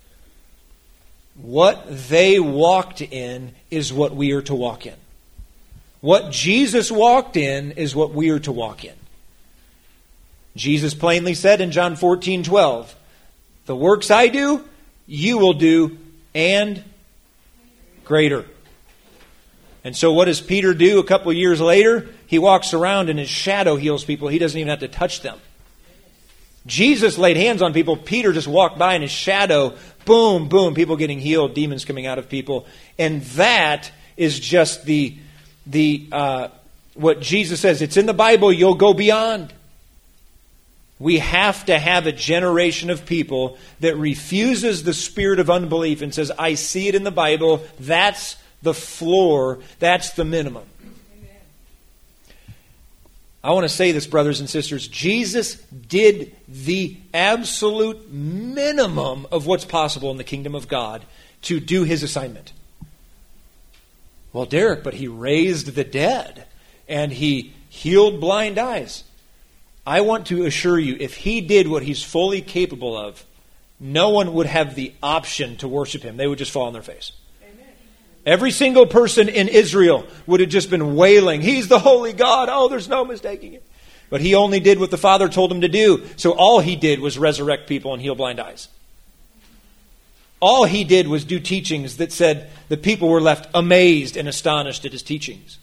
What they walked in is what we are to walk in. What Jesus walked in is what we are to walk in. Jesus plainly said in John fourteen twelve, the works I do, you will do, and greater. And so what does Peter do a couple of years later? He walks around and His shadow heals people. He doesn't even have to touch them. Jesus laid hands on people. Peter just walked by in His shadow. Boom, boom, people getting healed, demons coming out of people. And that is just the, the uh, what Jesus says. It's in the Bible, you'll go beyond. We have to have a generation of people that refuses the spirit of unbelief and says, I see it in the Bible. That's the floor. That's the minimum. Amen. I want to say this, brothers and sisters. Jesus did the absolute minimum of what's possible in the kingdom of God to do His assignment. Well, Derek, but He raised the dead and He healed blind eyes. I want to assure you, if He did what He's fully capable of, no one would have the option to worship Him. They would just fall on their face. Every single person in Israel would have just been wailing, He's the holy God. Oh, there's no mistaking it. But He only did what the Father told Him to do. So all He did was resurrect people and heal blind eyes. All He did was do teachings that said the people were left amazed and astonished at His teachings.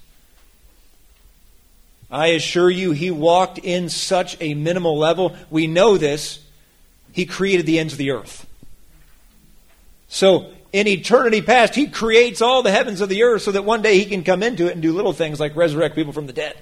I assure you, He walked in such a minimal level. We know this. He created the ends of the earth. So in eternity past, He creates all the heavens of the earth so that one day He can come into it and do little things like resurrect people from the dead.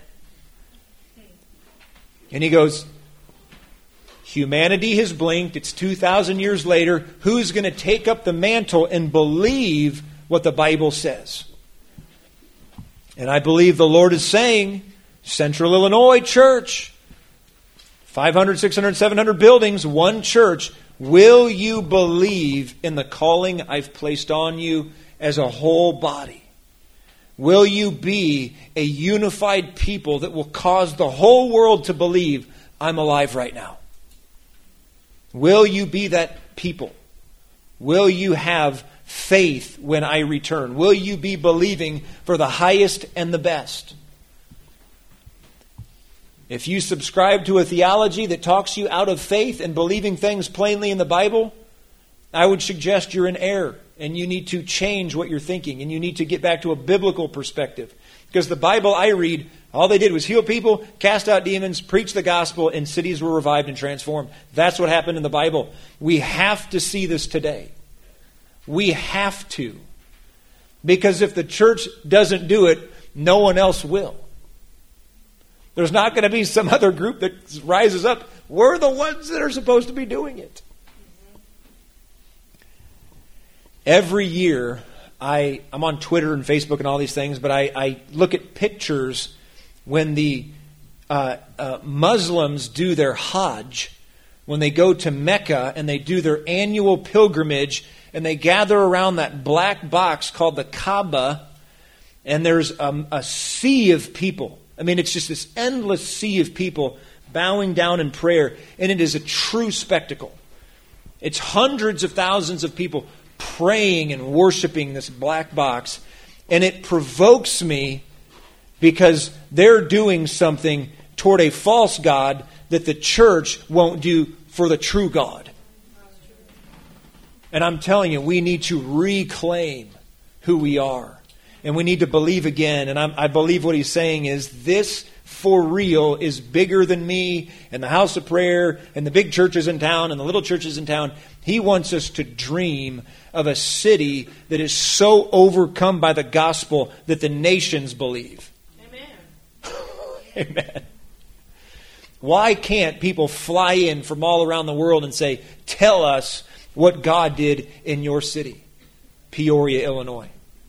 And He goes, humanity has blinked. It's two thousand years later. Who's going to take up the mantle and believe what the Bible says? And I believe the Lord is saying, Central Illinois Church, five hundred, six hundred, seven hundred buildings, one church. Will you believe in the calling I've placed on you as a whole body? Will you be a unified people that will cause the whole world to believe I'm alive right now? Will you be that people? Will you have faith when I return? Will you be believing for the highest and the best? If you subscribe to a theology that talks you out of faith and believing things plainly in the Bible, I would suggest you're in error and you need to change what you're thinking and you need to get back to a biblical perspective. Because the Bible I read, all they did was heal people, cast out demons, preach the gospel, and cities were revived and transformed. That's what happened in the Bible. We have to see this today. We have to. Because if the church doesn't do it, no one else will. There's not going to be some other group that rises up. We're the ones that are supposed to be doing it. Every year, I, I'm on Twitter and Facebook and all these things, but I, I look at pictures when the uh, uh, Muslims do their Hajj, when they go to Mecca and they do their annual pilgrimage, and they gather around that black box called the Kaaba, and there's a, a sea of people. I mean, it's just this endless sea of people bowing down in prayer, and it is a true spectacle. It's hundreds of thousands of people praying and worshiping this black box, and it provokes me because they're doing something toward a false God that the church won't do for the true God. And I'm telling you, we need to reclaim who we are. And we need to believe again. And I'm, I believe what he's saying is this for real is bigger than me and the house of prayer and the big churches in town and the little churches in town. He wants us to dream of a city that is so overcome by the gospel that the nations believe. Amen. Amen. Why can't people fly in from all around the world and say, tell us what God did in your city, Peoria, Illinois?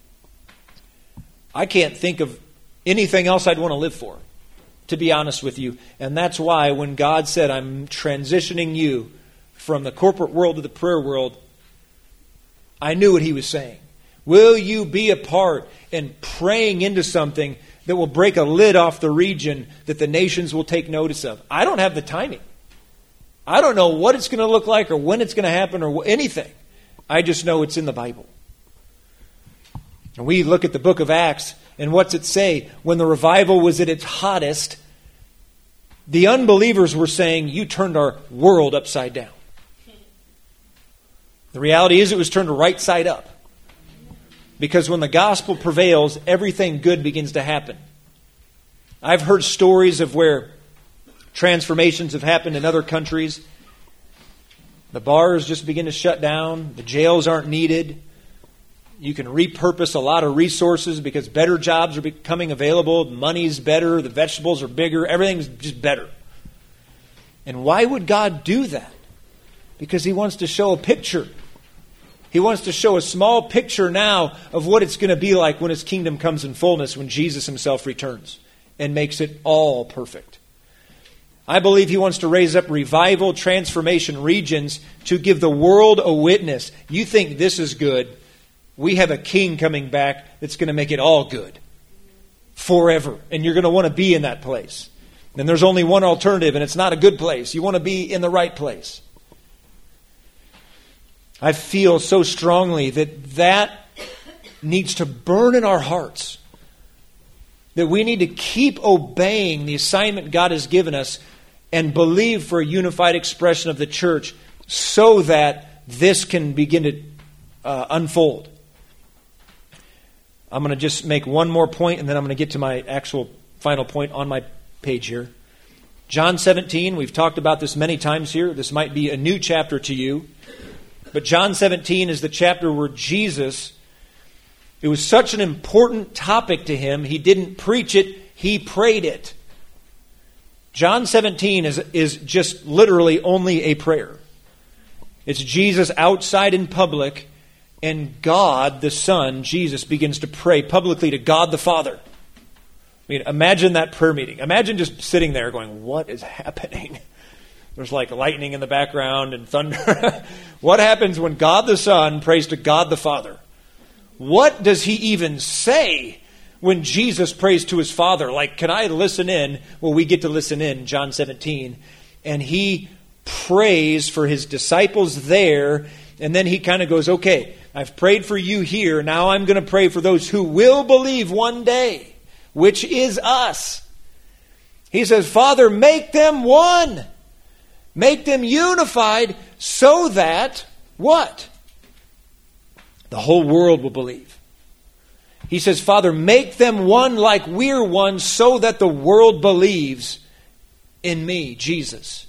I can't think of anything else I'd want to live for, to be honest with you. And that's why when God said, I'm transitioning you from the corporate world to the prayer world, I knew what he was saying. Will you be a part in praying into something that will break a lid off the region that the nations will take notice of? I don't have the timing. I don't know what it's going to look like or when it's going to happen or anything. I just know it's in the Bible. And we look at the book of Acts, and what's it say? When the revival was at its hottest, the unbelievers were saying, you turned our world upside down. The reality is it was turned right side up. Because when the gospel prevails, everything good begins to happen. I've heard stories of where transformations have happened in other countries. The bars just begin to shut down. The jails aren't needed. You can repurpose a lot of resources because better jobs are becoming available. Money's better. The vegetables are bigger. Everything's just better. And why would God do that? Because he wants to show a picture. He wants to show a small picture now of what it's going to be like when his kingdom comes in fullness, when Jesus himself returns and makes it all perfect. I believe he wants to raise up revival, transformation regions to give the world a witness. You think this is good? We have a king coming back that's going to make it all good forever. And you're going to want to be in that place. And there's only one alternative, and it's not a good place. You want to be in the right place. I feel so strongly that that needs to burn in our hearts. That we need to keep obeying the assignment God has given us and believe for a unified expression of the church so that this can begin to uh, unfold. I'm going to just make one more point and then I'm going to get to my actual final point on my page here. John seventeen, we've talked about this many times here. This might be a new chapter to you. But John seventeen is the chapter where Jesus, it was such an important topic to him, he didn't preach it, he prayed it. John seventeen is, is just literally only a prayer. It's Jesus outside in public, and God, the Son, Jesus, begins to pray publicly to God the Father. I mean, imagine that prayer meeting. Imagine just sitting there going, what is happening? There's like lightning in the background and thunder. What happens when God the Son prays to God the Father? What does he even say when Jesus prays to his Father? Like, can I listen in? Well, we get to listen in, John seventeen. And he prays for his disciples there. And then he kind of goes, okay, I've prayed for you here. Now I'm going to pray for those who will believe one day, which is us. He says, Father, make them one. Make them unified so that, what? The whole world will believe. He says, Father, make them one like we're one so that the world believes in me, Jesus.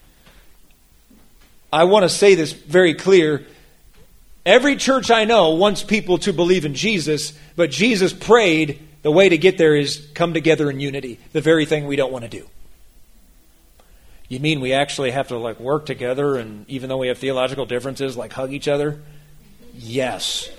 I want to say this very clear. Every church I know wants people to believe in Jesus, but Jesus prayed the way to get there is come together in unity, the very thing we don't want to do. You mean we actually have to like work together, and even though we have theological differences, like hug each other? Yes.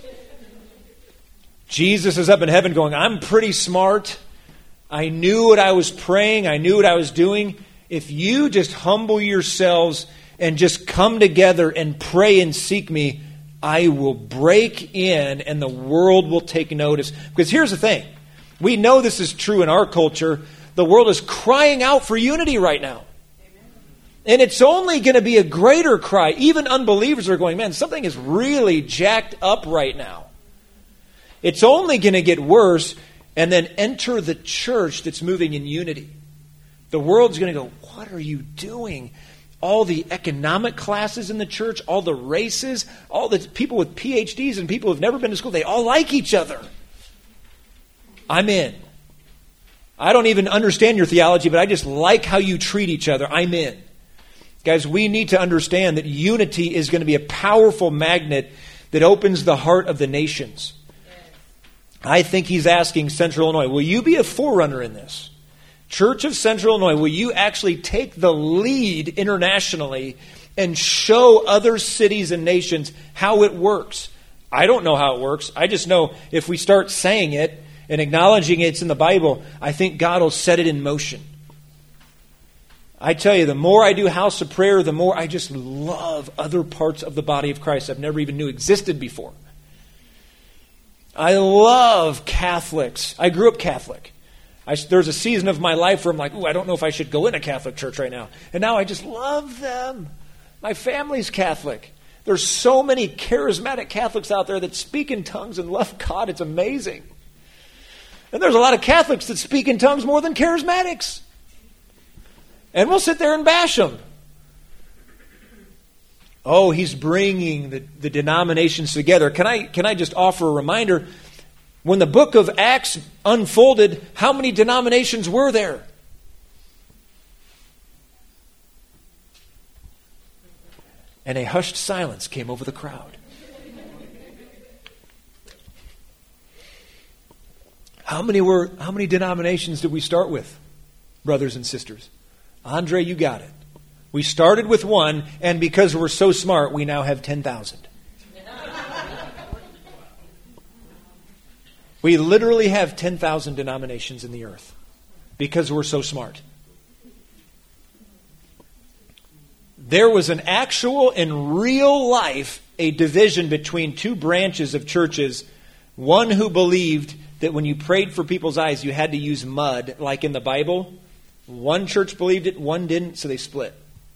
Jesus is up in heaven going, I'm pretty smart. I knew what I was praying. I knew what I was doing. If you just humble yourselves and just come together and pray and seek me, I will break in and the world will take notice. Because here's the thing. We know this is true in our culture. The world is crying out for unity right now. And it's only going to be a greater cry. Even unbelievers are going, man, something is really jacked up right now. It's only going to get worse. And then enter the church that's moving in unity. The world's going to go, what are you doing? All the economic classes in the church, all the races, all the people with P H Ds and people who've never been to school, they all like each other. I'm in. I don't even understand your theology, but I just like how you treat each other. I'm in. Guys, we need to understand that unity is going to be a powerful magnet that opens the heart of the nations. I think he's asking Central Illinois, will you be a forerunner in this? Church of Central Illinois, will you actually take the lead internationally and show other cities and nations how it works? I don't know how it works. I just know if we start saying it and acknowledging it's in the Bible, I think God will set it in motion. I tell you, the more I do house of prayer, the more I just love other parts of the body of Christ I've never even knew existed before. I love Catholics. I grew up Catholic. I, there's a season of my life where I'm like, ooh, I don't know if I should go in a Catholic church right now. And now I just love them. My family's Catholic. There's so many charismatic Catholics out there that speak in tongues and love God. It's amazing. And there's a lot of Catholics that speak in tongues more than charismatics. And we'll sit there and bash them. Oh, he's bringing the, the denominations together. Can I, can I just offer a reminder? When the book of Acts unfolded, how many denominations were there? And a hushed silence came over the crowd. How many were? How many denominations did we start with, brothers and sisters? Andre, you got it. We started with one, and because we're so smart, we now have ten thousand. We literally have ten thousand denominations in the earth because we're so smart. There was an actual, in real life, a division between two branches of churches. One who believed that when you prayed for people's eyes, you had to use mud, like in the Bible. One church believed it, one didn't, so they split.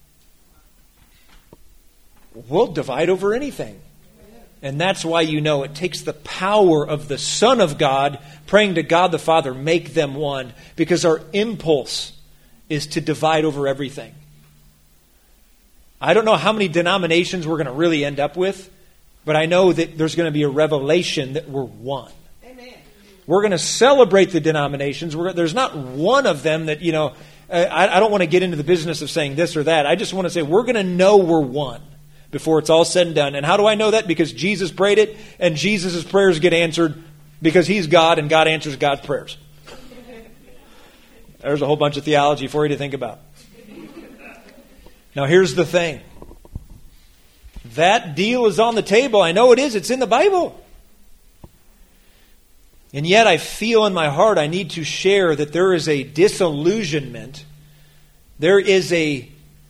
We'll divide over anything. And that's why you know it takes the power of the Son of God praying to God the Father, make them one. Because our impulse is to divide over everything. I don't know how many denominations we're going to really end up with, but I know that there's going to be a revelation that we're one. Amen. We're going to celebrate the denominations. We're, there's not one of them that, you know, I, I don't want to get into the business of saying this or that. I just want to say we're going to know we're one before it's all said and done. And how do I know that? Because Jesus prayed it, and Jesus' prayers get answered because He's God, and God answers God's prayers. There's a whole bunch of theology for you to think about. Now here's the thing. That deal is on the table. I know it is. It's in the Bible. And yet I feel in my heart I need to share that there is a disillusionment. There is a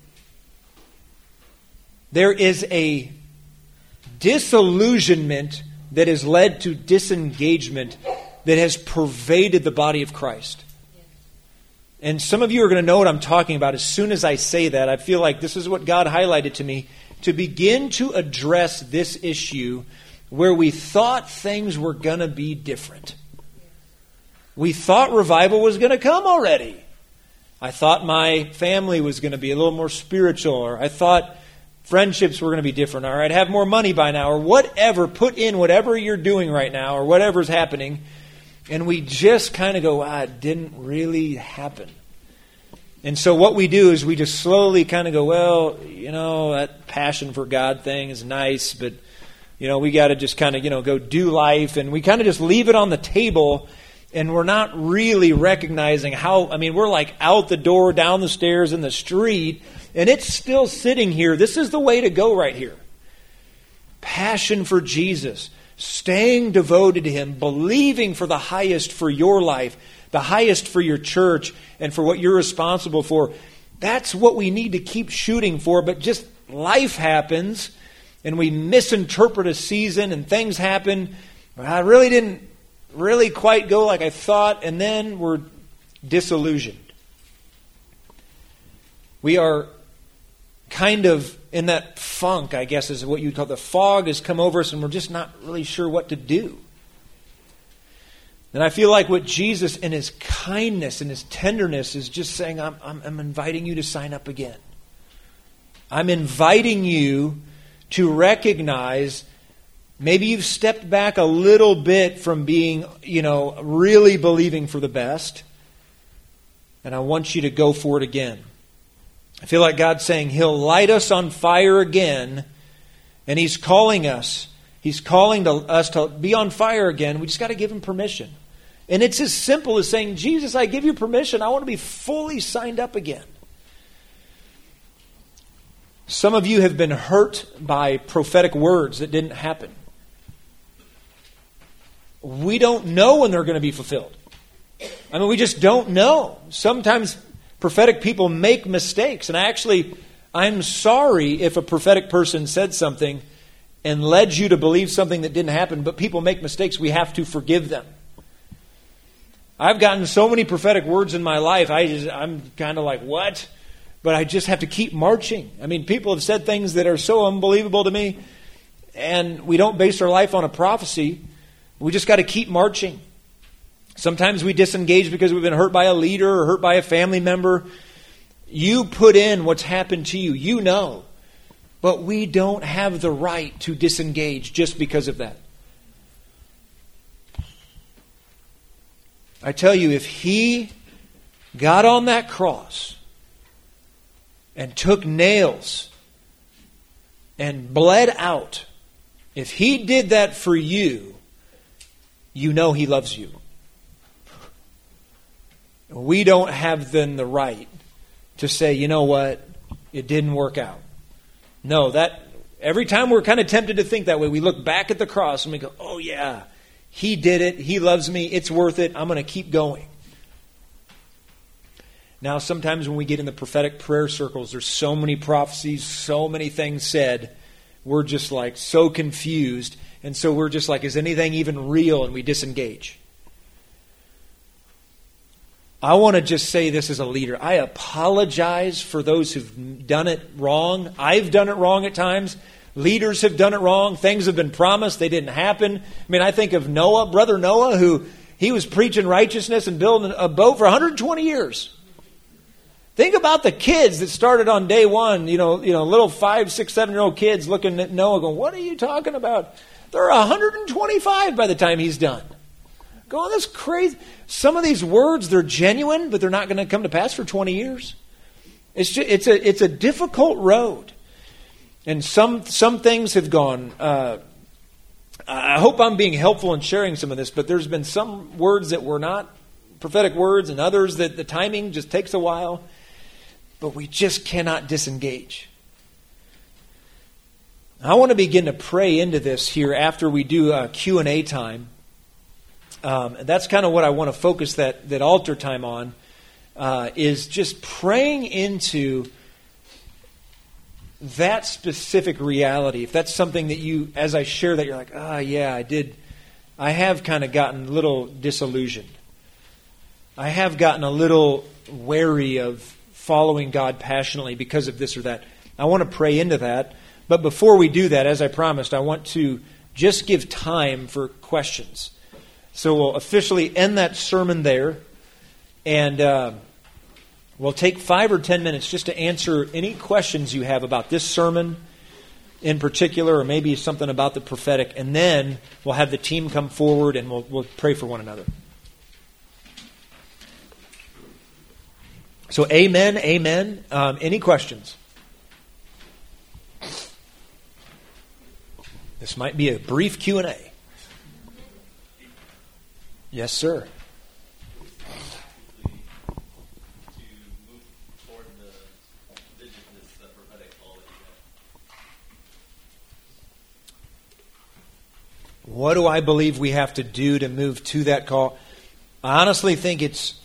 There is a disillusionment that has led to disengagement that has pervaded the body of Christ. And some of you are going to know what I'm talking about as soon as I say that. I feel like this is what God highlighted to me, to begin to address this issue where we thought things were going to be different. We thought revival was going to come already. I thought my family was going to be a little more spiritual, or I thought friendships were going to be different, or I'd have more money by now, or whatever. Put in whatever you're doing right now, or whatever's happening. And we just kind of go, ah, it didn't really happen. And so what we do is we just slowly kind of go, well, you know, that passion for God thing is nice, but, you know, we got to just kind of, you know, go do life. And we kind of just leave it on the table, and we're not really recognizing how, I mean, we're like out the door, down the stairs, in the street, and it's still sitting here. This is the way to go right here. Passion for Jesus, staying devoted to Him, believing for the highest for your life, the highest for your church, and for what you're responsible for. That's what we need to keep shooting for, but just life happens, and we misinterpret a season, and things happen. I really didn't really quite go like I thought, and then we're disillusioned. We are kind of in that funk, I guess is what you'd call the fog has come over us, and we're just not really sure what to do. And I feel like what Jesus in His kindness and His tenderness is just saying, I'm, I'm, I'm inviting you to sign up again. I'm inviting you to recognize maybe you've stepped back a little bit from being, you know, really believing for the best. And I want you to go for it again. I feel like God's saying He'll light us on fire again. And He's calling us. He's calling to us to be on fire again. We just got to give Him permission. And it's as simple as saying, Jesus, I give you permission. I want to be fully signed up again. Some of you have been hurt by prophetic words that didn't happen. We don't know when they're going to be fulfilled. I mean, we just don't know. Sometimes prophetic people make mistakes. And actually, I'm sorry if a prophetic person said something and led you to believe something that didn't happen. But people make mistakes. We have to forgive them. I've gotten so many prophetic words in my life, I just, I'm kind of like, what? But I just have to keep marching. I mean, people have said things that are so unbelievable to me, and we don't base our life on a prophecy. We just got to keep marching. Sometimes we disengage because we've been hurt by a leader or hurt by a family member. You put in what's happened to you. You know. But we don't have the right to disengage just because of that. I tell you, if He got on that cross and took nails and bled out, if He did that for you, you know He loves you. We don't have then the right to say, you know what, it didn't work out. No, that every time we're kind of tempted to think that way, we look back at the cross and we go, oh yeah, He did it. He loves me. It's worth it. I'm going to keep going. Now, sometimes when we get in the prophetic prayer circles, there's so many prophecies, so many things said. We're just like so confused. And so we're just like, is anything even real? And we disengage. I want to just say this as a leader. I apologize for those who've done it wrong. I've done it wrong at times. Leaders have done it wrong. Things have been promised. They didn't happen. I mean, I think of Noah, Brother Noah, who he was preaching righteousness and building a boat for one hundred twenty years. Think about the kids that started on day one, you know, you know, little five, six, seven-year-old kids looking at Noah going, what are you talking about? They're one hundred twenty-five by the time he's done. Going, that's crazy. Some of these words, they're genuine, but they're not going to come to pass for twenty years. It's just, it's a it's a difficult road. And some some things have gone, uh, I hope I'm being helpful in sharing some of this, but there's been some words that were not prophetic words and others that the timing just takes a while. But we just cannot disengage. I want to begin to pray into this here after we do a Q and A time. Um, and that's kind of what I want to focus that, that altar time on, uh, is just praying into that specific reality. If that's something that you, as I share that, you're like, ah, oh, yeah, I did. I have kind of gotten a little disillusioned. I have gotten a little wary of following God passionately because of this or that. I want to pray into that. But before we do that, as I promised, I want to just give time for questions. So we'll officially end that sermon there. And uh, we'll take five or ten minutes just to answer any questions you have about this sermon in particular, or maybe something about the prophetic. And then we'll have the team come forward and we'll, we'll pray for one another. So amen, amen. Um, any questions? This might be a brief Q and A. Yes, sir. What do I believe we have to do to move to that call? I honestly think it's,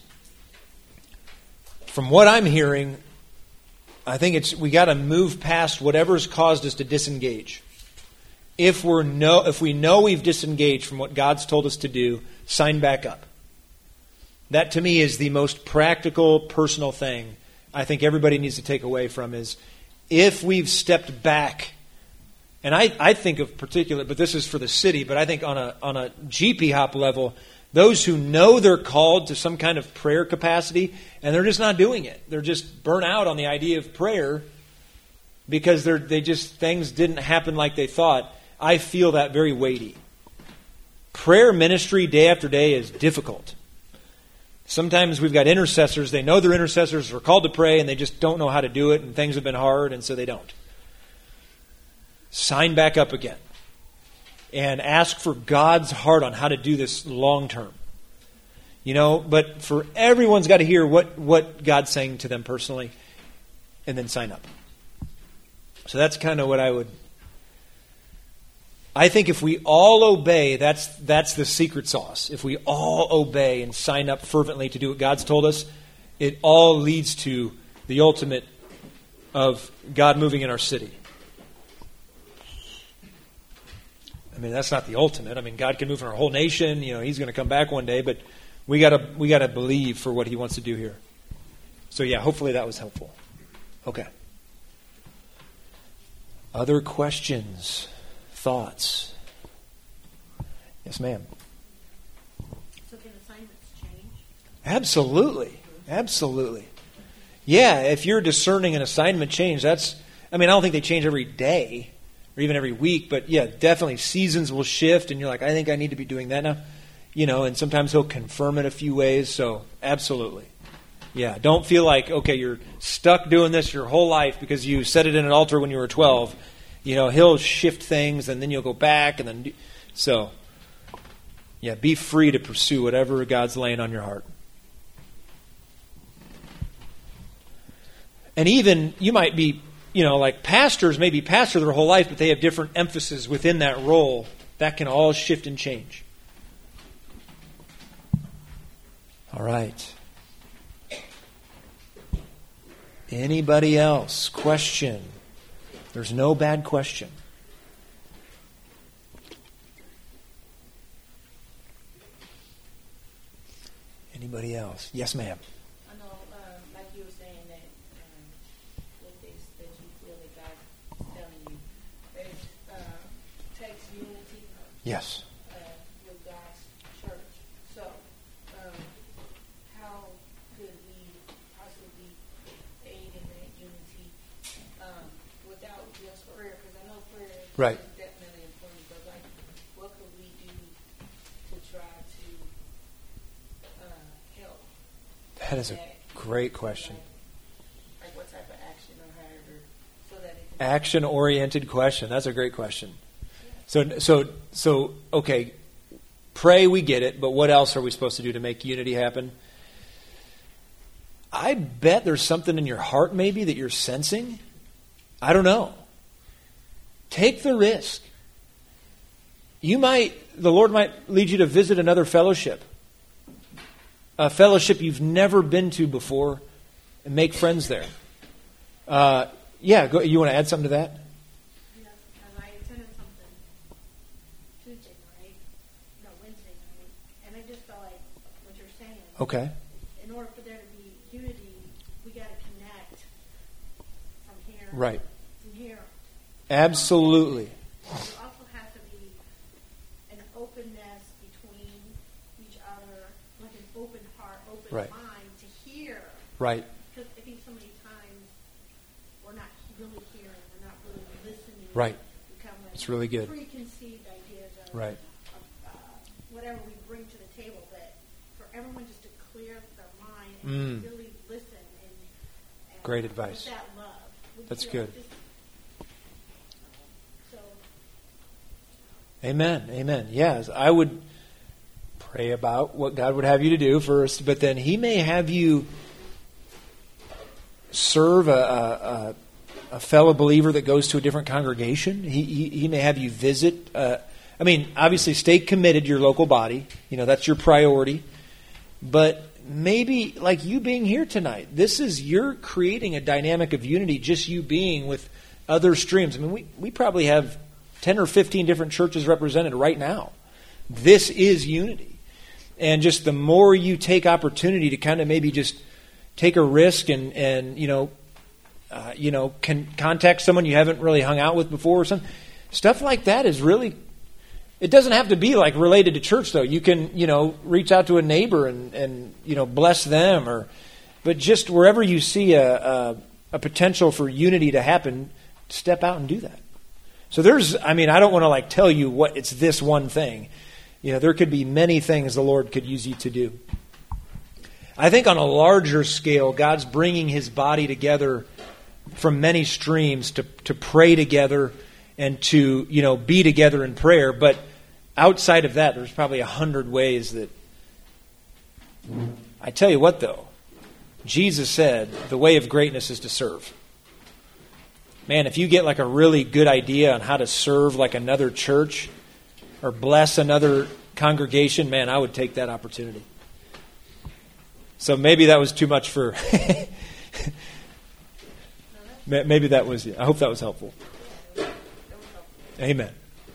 from what I'm hearing, I think it's we got to move past whatever's caused us to disengage. If we're no, if we know we've disengaged from what God's told us to do, sign back up. That to me is the most practical, personal thing I think everybody needs to take away from is if we've stepped back. And I, I think of particular, but this is for the city, but I think on a on a G P hop level, those who know they're called to some kind of prayer capacity, and they're just not doing it. They're just burnt out on the idea of prayer because they're they just things didn't happen like they thought. I feel that very weighty. Prayer ministry day after day is difficult. Sometimes we've got intercessors, they know they're intercessors, they're called to pray, and they just don't know how to do it, and things have been hard, and so they don't. Sign back up again and ask for God's heart on how to do this long term. You know, but for everyone's got to hear what, what God's saying to them personally and then sign up. So that's kind of what I would... I think if we all obey, that's that's the secret sauce. If we all obey and sign up fervently to do what God's told us, it all leads to the ultimate of God moving in our city. I mean, that's not the ultimate. I mean, God can move in our whole nation. You know, He's going to come back one day, but we gotta we gotta believe for what He wants to do here. So yeah, hopefully that was helpful. Okay. Other questions, thoughts? Yes, ma'am. So can assignments change? Absolutely, absolutely. Yeah, if you're discerning an assignment change, that's. I mean, I don't think they change every day. Or even every week, but yeah, definitely seasons will shift, and you're like, I think I need to be doing that now, you know. And sometimes He'll confirm it a few ways. So absolutely, yeah. Don't feel like okay, you're stuck doing this your whole life because you set it in an altar when you were twelve. You know, He'll shift things, and then you'll go back, and then do, so yeah, be free to pursue whatever God's laying on your heart. And even you might be. You know, like pastors may be pastor their whole life, but they have different emphasis within that role. That can all shift and change. All right. Anybody else? Question? There's no bad question. Anybody else? Yes, ma'am. I know, um, like you were saying that um, what they, that you feel that God's telling you, that it uh, takes unity. Yes. Uh, with God's church. So, um, how could we possibly aid in that unity um, without just prayer? Because I know prayer Right. is definitely important, but like, what could we do to try to uh, help? That is a great question. Like, like what type of action or however, so that it can Action-oriented question. That's a great question. So, so, so, okay, pray, we get it, but what else are we supposed to do to make unity happen? I bet there's something in your heart maybe that you're sensing. I don't know. Take the risk. You might, the Lord might lead you to visit another fellowship. A fellowship you've never been to before, and make friends there. Uh, yeah, go, you want to add something to that? Yes, and I attended something Tuesday night, no, Wednesday night, and I just felt like what you're saying. Okay. In order for there to be unity, we got to connect from here. Right. From here. Absolutely. There also has to be an openness between each other, like an open heart, open Right. mind to hear. Right. Because I think so many times we're not really hearing, we're not really listening. Right. We come with It's really good. preconceived ideas of, Right. of uh, whatever we bring to the table, but for everyone just to clear their mind and Mm. really listen and great advice. With that love. With, That's you know, good. just- so, Amen. Amen. Yes, I would pray about what God would have you to do first, but then He may have you serve a, a, a fellow believer that goes to a different congregation. He, he, he may have you visit. Uh, I mean, obviously, stay committed to your local body. You know, that's your priority. But maybe, like you being here tonight, this is, you're creating a dynamic of unity, just you being with other streams. I mean, we, we probably have ten or fifteen different churches represented right now. This is unity. And just the more you take opportunity to kind of maybe just take a risk and, and you know, uh, you know, can contact someone you haven't really hung out with before or something. Stuff like that is really, it doesn't have to be like related to church though. You can, you know, reach out to a neighbor and, and you know, bless them, or, but just wherever you see a, a, a potential for unity to happen, step out and do that. So there's, I mean, I don't want to like tell you what it's this one thing. You know, there could be many things the Lord could use you to do. I think on a larger scale, God's bringing His body together from many streams to, to pray together and to, you know, be together in prayer. But outside of that, there's probably a hundred ways that... I tell you what, though. Jesus said the way of greatness is to serve. Man, if you get like a really good idea on how to serve like another church or bless another congregation, man, I would take that opportunity. So maybe that was too much for... maybe that was... I hope that was helpful. Amen.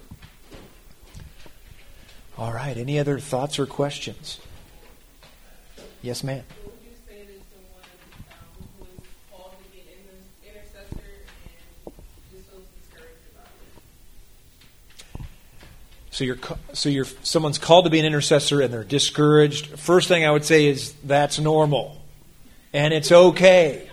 All right. Any other thoughts or questions? Yes, ma'am. What would you say to someone um, who is called to be an intercessor and just feels discouraged about it? So you're so you're someone's called to be an intercessor and they're discouraged. First thing I would say is that's normal, and it's okay.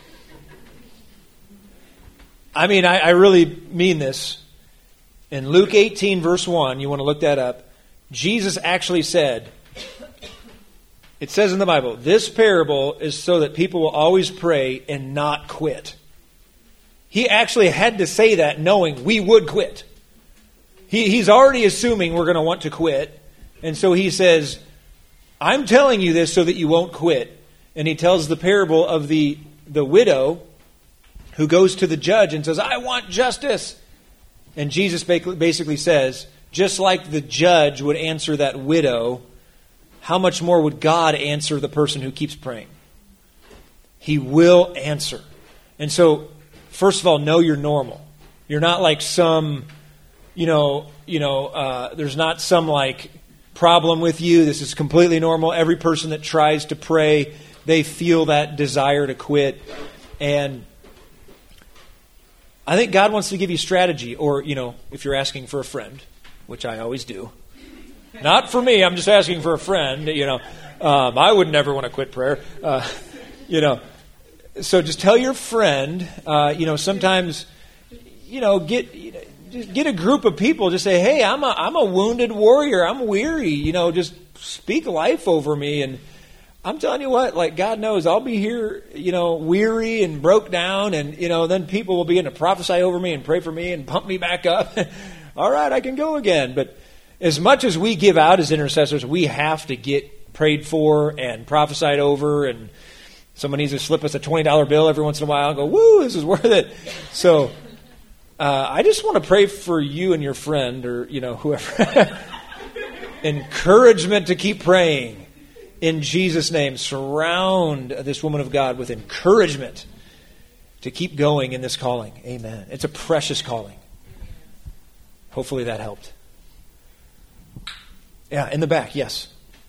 I mean, I, I really mean this. In Luke eighteen, verse one, you want to look that up. Jesus actually said, it says in the Bible, this parable is so that people will always pray and not quit. He actually had to say that knowing we would quit. He, he's already assuming we're going to want to quit. And so he says, I'm telling you this so that you won't quit. And he tells the parable of the, the widow who goes to the judge and says, I want justice. And Jesus basically says, just like the judge would answer that widow, how much more would God answer the person who keeps praying? He will answer. And so, first of all, know you're normal. You're not like some, you know, you know, uh, there's not some like problem with you. This is completely normal. Every person that tries to pray, they feel that desire to quit. And I think God wants to give you strategy, or, you know, if you're asking for a friend, which I always do. Not for me, I'm just asking for a friend, you know. Um, I would never want to quit prayer. Uh, you know, so just tell your friend, uh, you know, sometimes, you know, get you know, just get a group of people, just say, hey, I'm a, I'm a wounded warrior, I'm weary, you know, just speak life over me. And I'm telling you what, like God knows I'll be here, you know, weary and broke down, and, you know, then people will begin to prophesy over me and pray for me and pump me back up. All right, I can go again. But as much as we give out as intercessors, we have to get prayed for and prophesied over, and someone needs to slip us a twenty dollar bill every once in a while and go, woo, this is worth it. So uh, I just want to pray for you and your friend, or, you know, whoever. Encouragement to keep praying. In Jesus' name, surround this woman of God with encouragement to keep going in this calling. Amen. It's a precious calling. Hopefully that helped. Yeah, in the back, yes.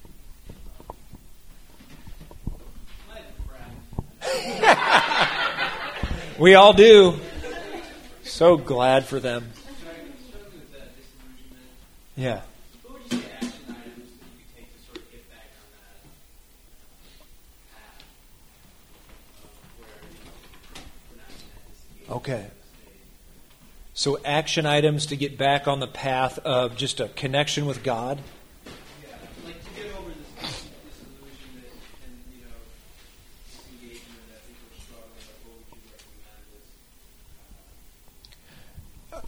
We all do. So glad for them. Yeah. Okay. So action items to get back on the path of just a connection with God. Yeah, like to get over this disillusionment and, you know, disengagement that people are struggling with. What would you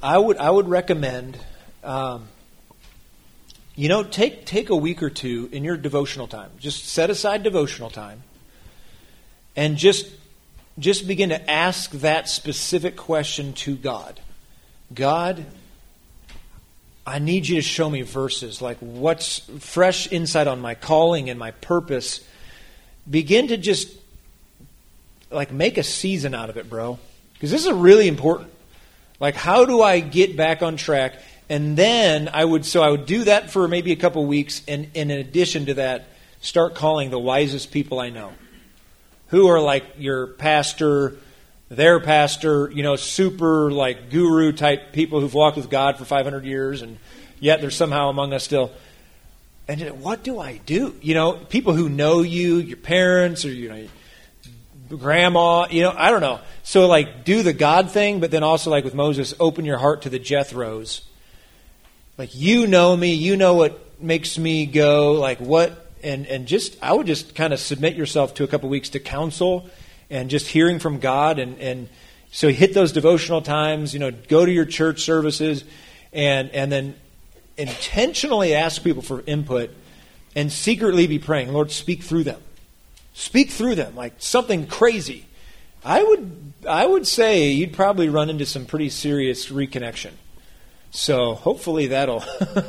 I would I would recommend, um, you know, take take a week or two in your devotional time. Just set aside devotional time, and just just begin to ask that specific question to God. God, I need you to show me verses, like what's fresh insight on my calling and my purpose. Begin to just like make a season out of it, bro. Because this is really important. Like, how do I get back on track? And then I would, so I would do that for maybe a couple weeks. And, and in addition to that, start calling the wisest people I know. Who are like your pastor, their pastor, you know, super like guru type people who've walked with God for five hundred years. And yet they're somehow among us still. And what do I do? You know, people who know you, your parents, or, you know, grandma, you know, I don't know. So like do the God thing, but then also like with Moses, open your heart to the Jethros. Like, you know me, you know what makes me go, like what, and, and just, I would just kind of submit yourself to a couple weeks to counsel and just hearing from God. And, and so hit those devotional times, you know, go to your church services and, and then intentionally ask people for input and secretly be praying, Lord, speak through them. Speak through them, like something crazy. I would I would say you'd probably run into some pretty serious reconnection. So hopefully that'll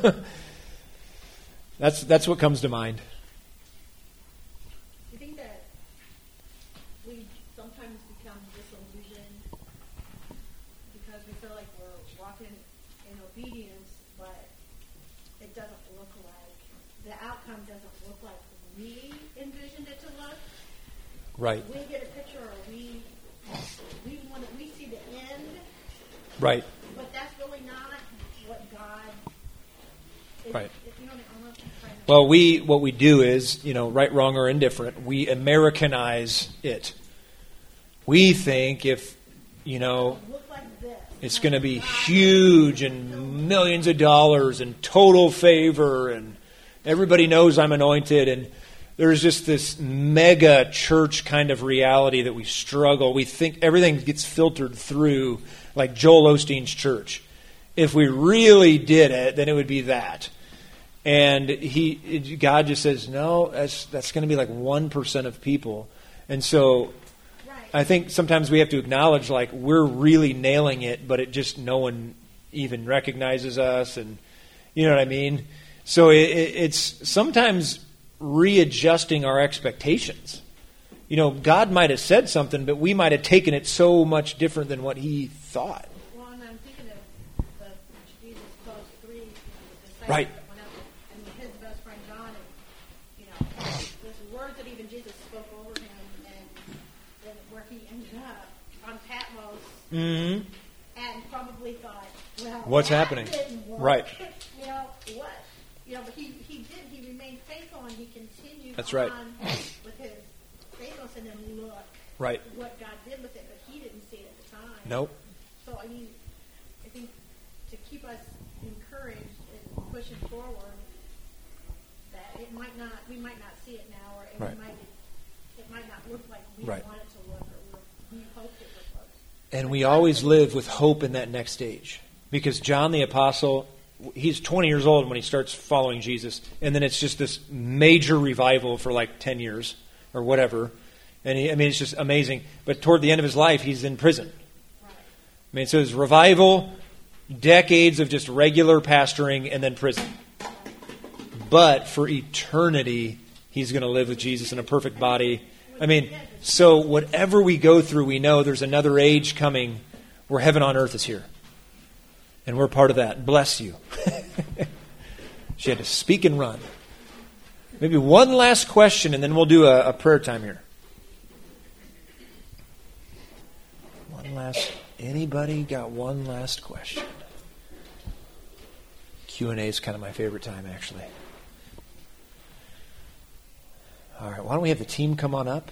that's that's what comes to mind. I think that we sometimes become disillusioned because we feel like we're walking in obedience, but it doesn't look like the outcome doesn't look like we envisioned it to look. Right. We get a picture, or we we want to, we see the end. Right. But that's really not what God is. Right. You know what I mean? I'm not Well, we what we do is, you know, right, wrong, or indifferent, we Americanize it. We think if, you know, look like this. it's going to be huge and millions of dollars and total favor and everybody knows I'm anointed, and there's just this mega church kind of reality that we struggle. We think everything gets filtered through, like Joel Osteen's church. If we really did it, then it would be that. And he, God just says, no, that's that's going to be like one percent of people. And so I think sometimes we have to acknowledge, like, we're really nailing it, but it just no one even recognizes us. And you know what I mean? So it, it's sometimes readjusting our expectations. You know, God might have said something, but we might have taken it so much different than what he thought. Well, and I'm thinking of the Jesus close three, you know, the disciples Right. that went up, and his best friend John, and, you know, there's words that even Jesus spoke over him, and then where he ended up on Patmos, Mm-hmm. and probably thought, well, What's that happening? didn't work. Right. You know, what? You know, but he, he did, he remained faithful, and he continued That's on right. with his faithfulness, and then look Right. what God did with it, but he didn't see it at the time. Nope. So, I mean, I think to keep us encouraged and pushing forward, that it might not, we might not see it now, or it Right. might, it might not look like we Right. want it to look, or we hoped it would look. And we always live with hope in that next stage. Because John the Apostle, he's twenty years old when he starts following Jesus. And then it's just this major revival for like ten years or whatever. And he, I mean, it's just amazing. But toward the end of his life, he's in prison. Right. I mean, so it's revival, decades of just regular pastoring, and then prison. But for eternity, he's going to live with Jesus in a perfect body. I mean, so whatever we go through, we know there's another age coming where heaven on earth is here. And we're part of that. Bless you. She had to speak and run. Maybe one last question, and then we'll do a, a prayer time here. One last. Anybody got one last question? Q and A is kind of my favorite time, actually. All right, why don't we have the team come on up?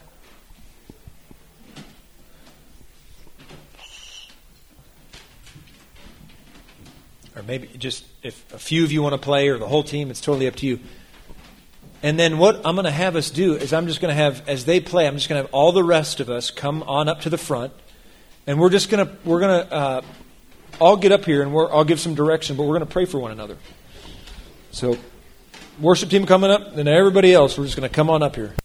Or maybe just if a few of you want to play, or the whole team, it's totally up to you. And then what I'm going to have us do is I'm just going to have, as they play, I'm just going to have all the rest of us come on up to the front, and we're just going to we're going to uh, all get up here and we're, I'll give some direction, but we're going to pray for one another. So, worship team coming up, and everybody else, we're just going to come on up here.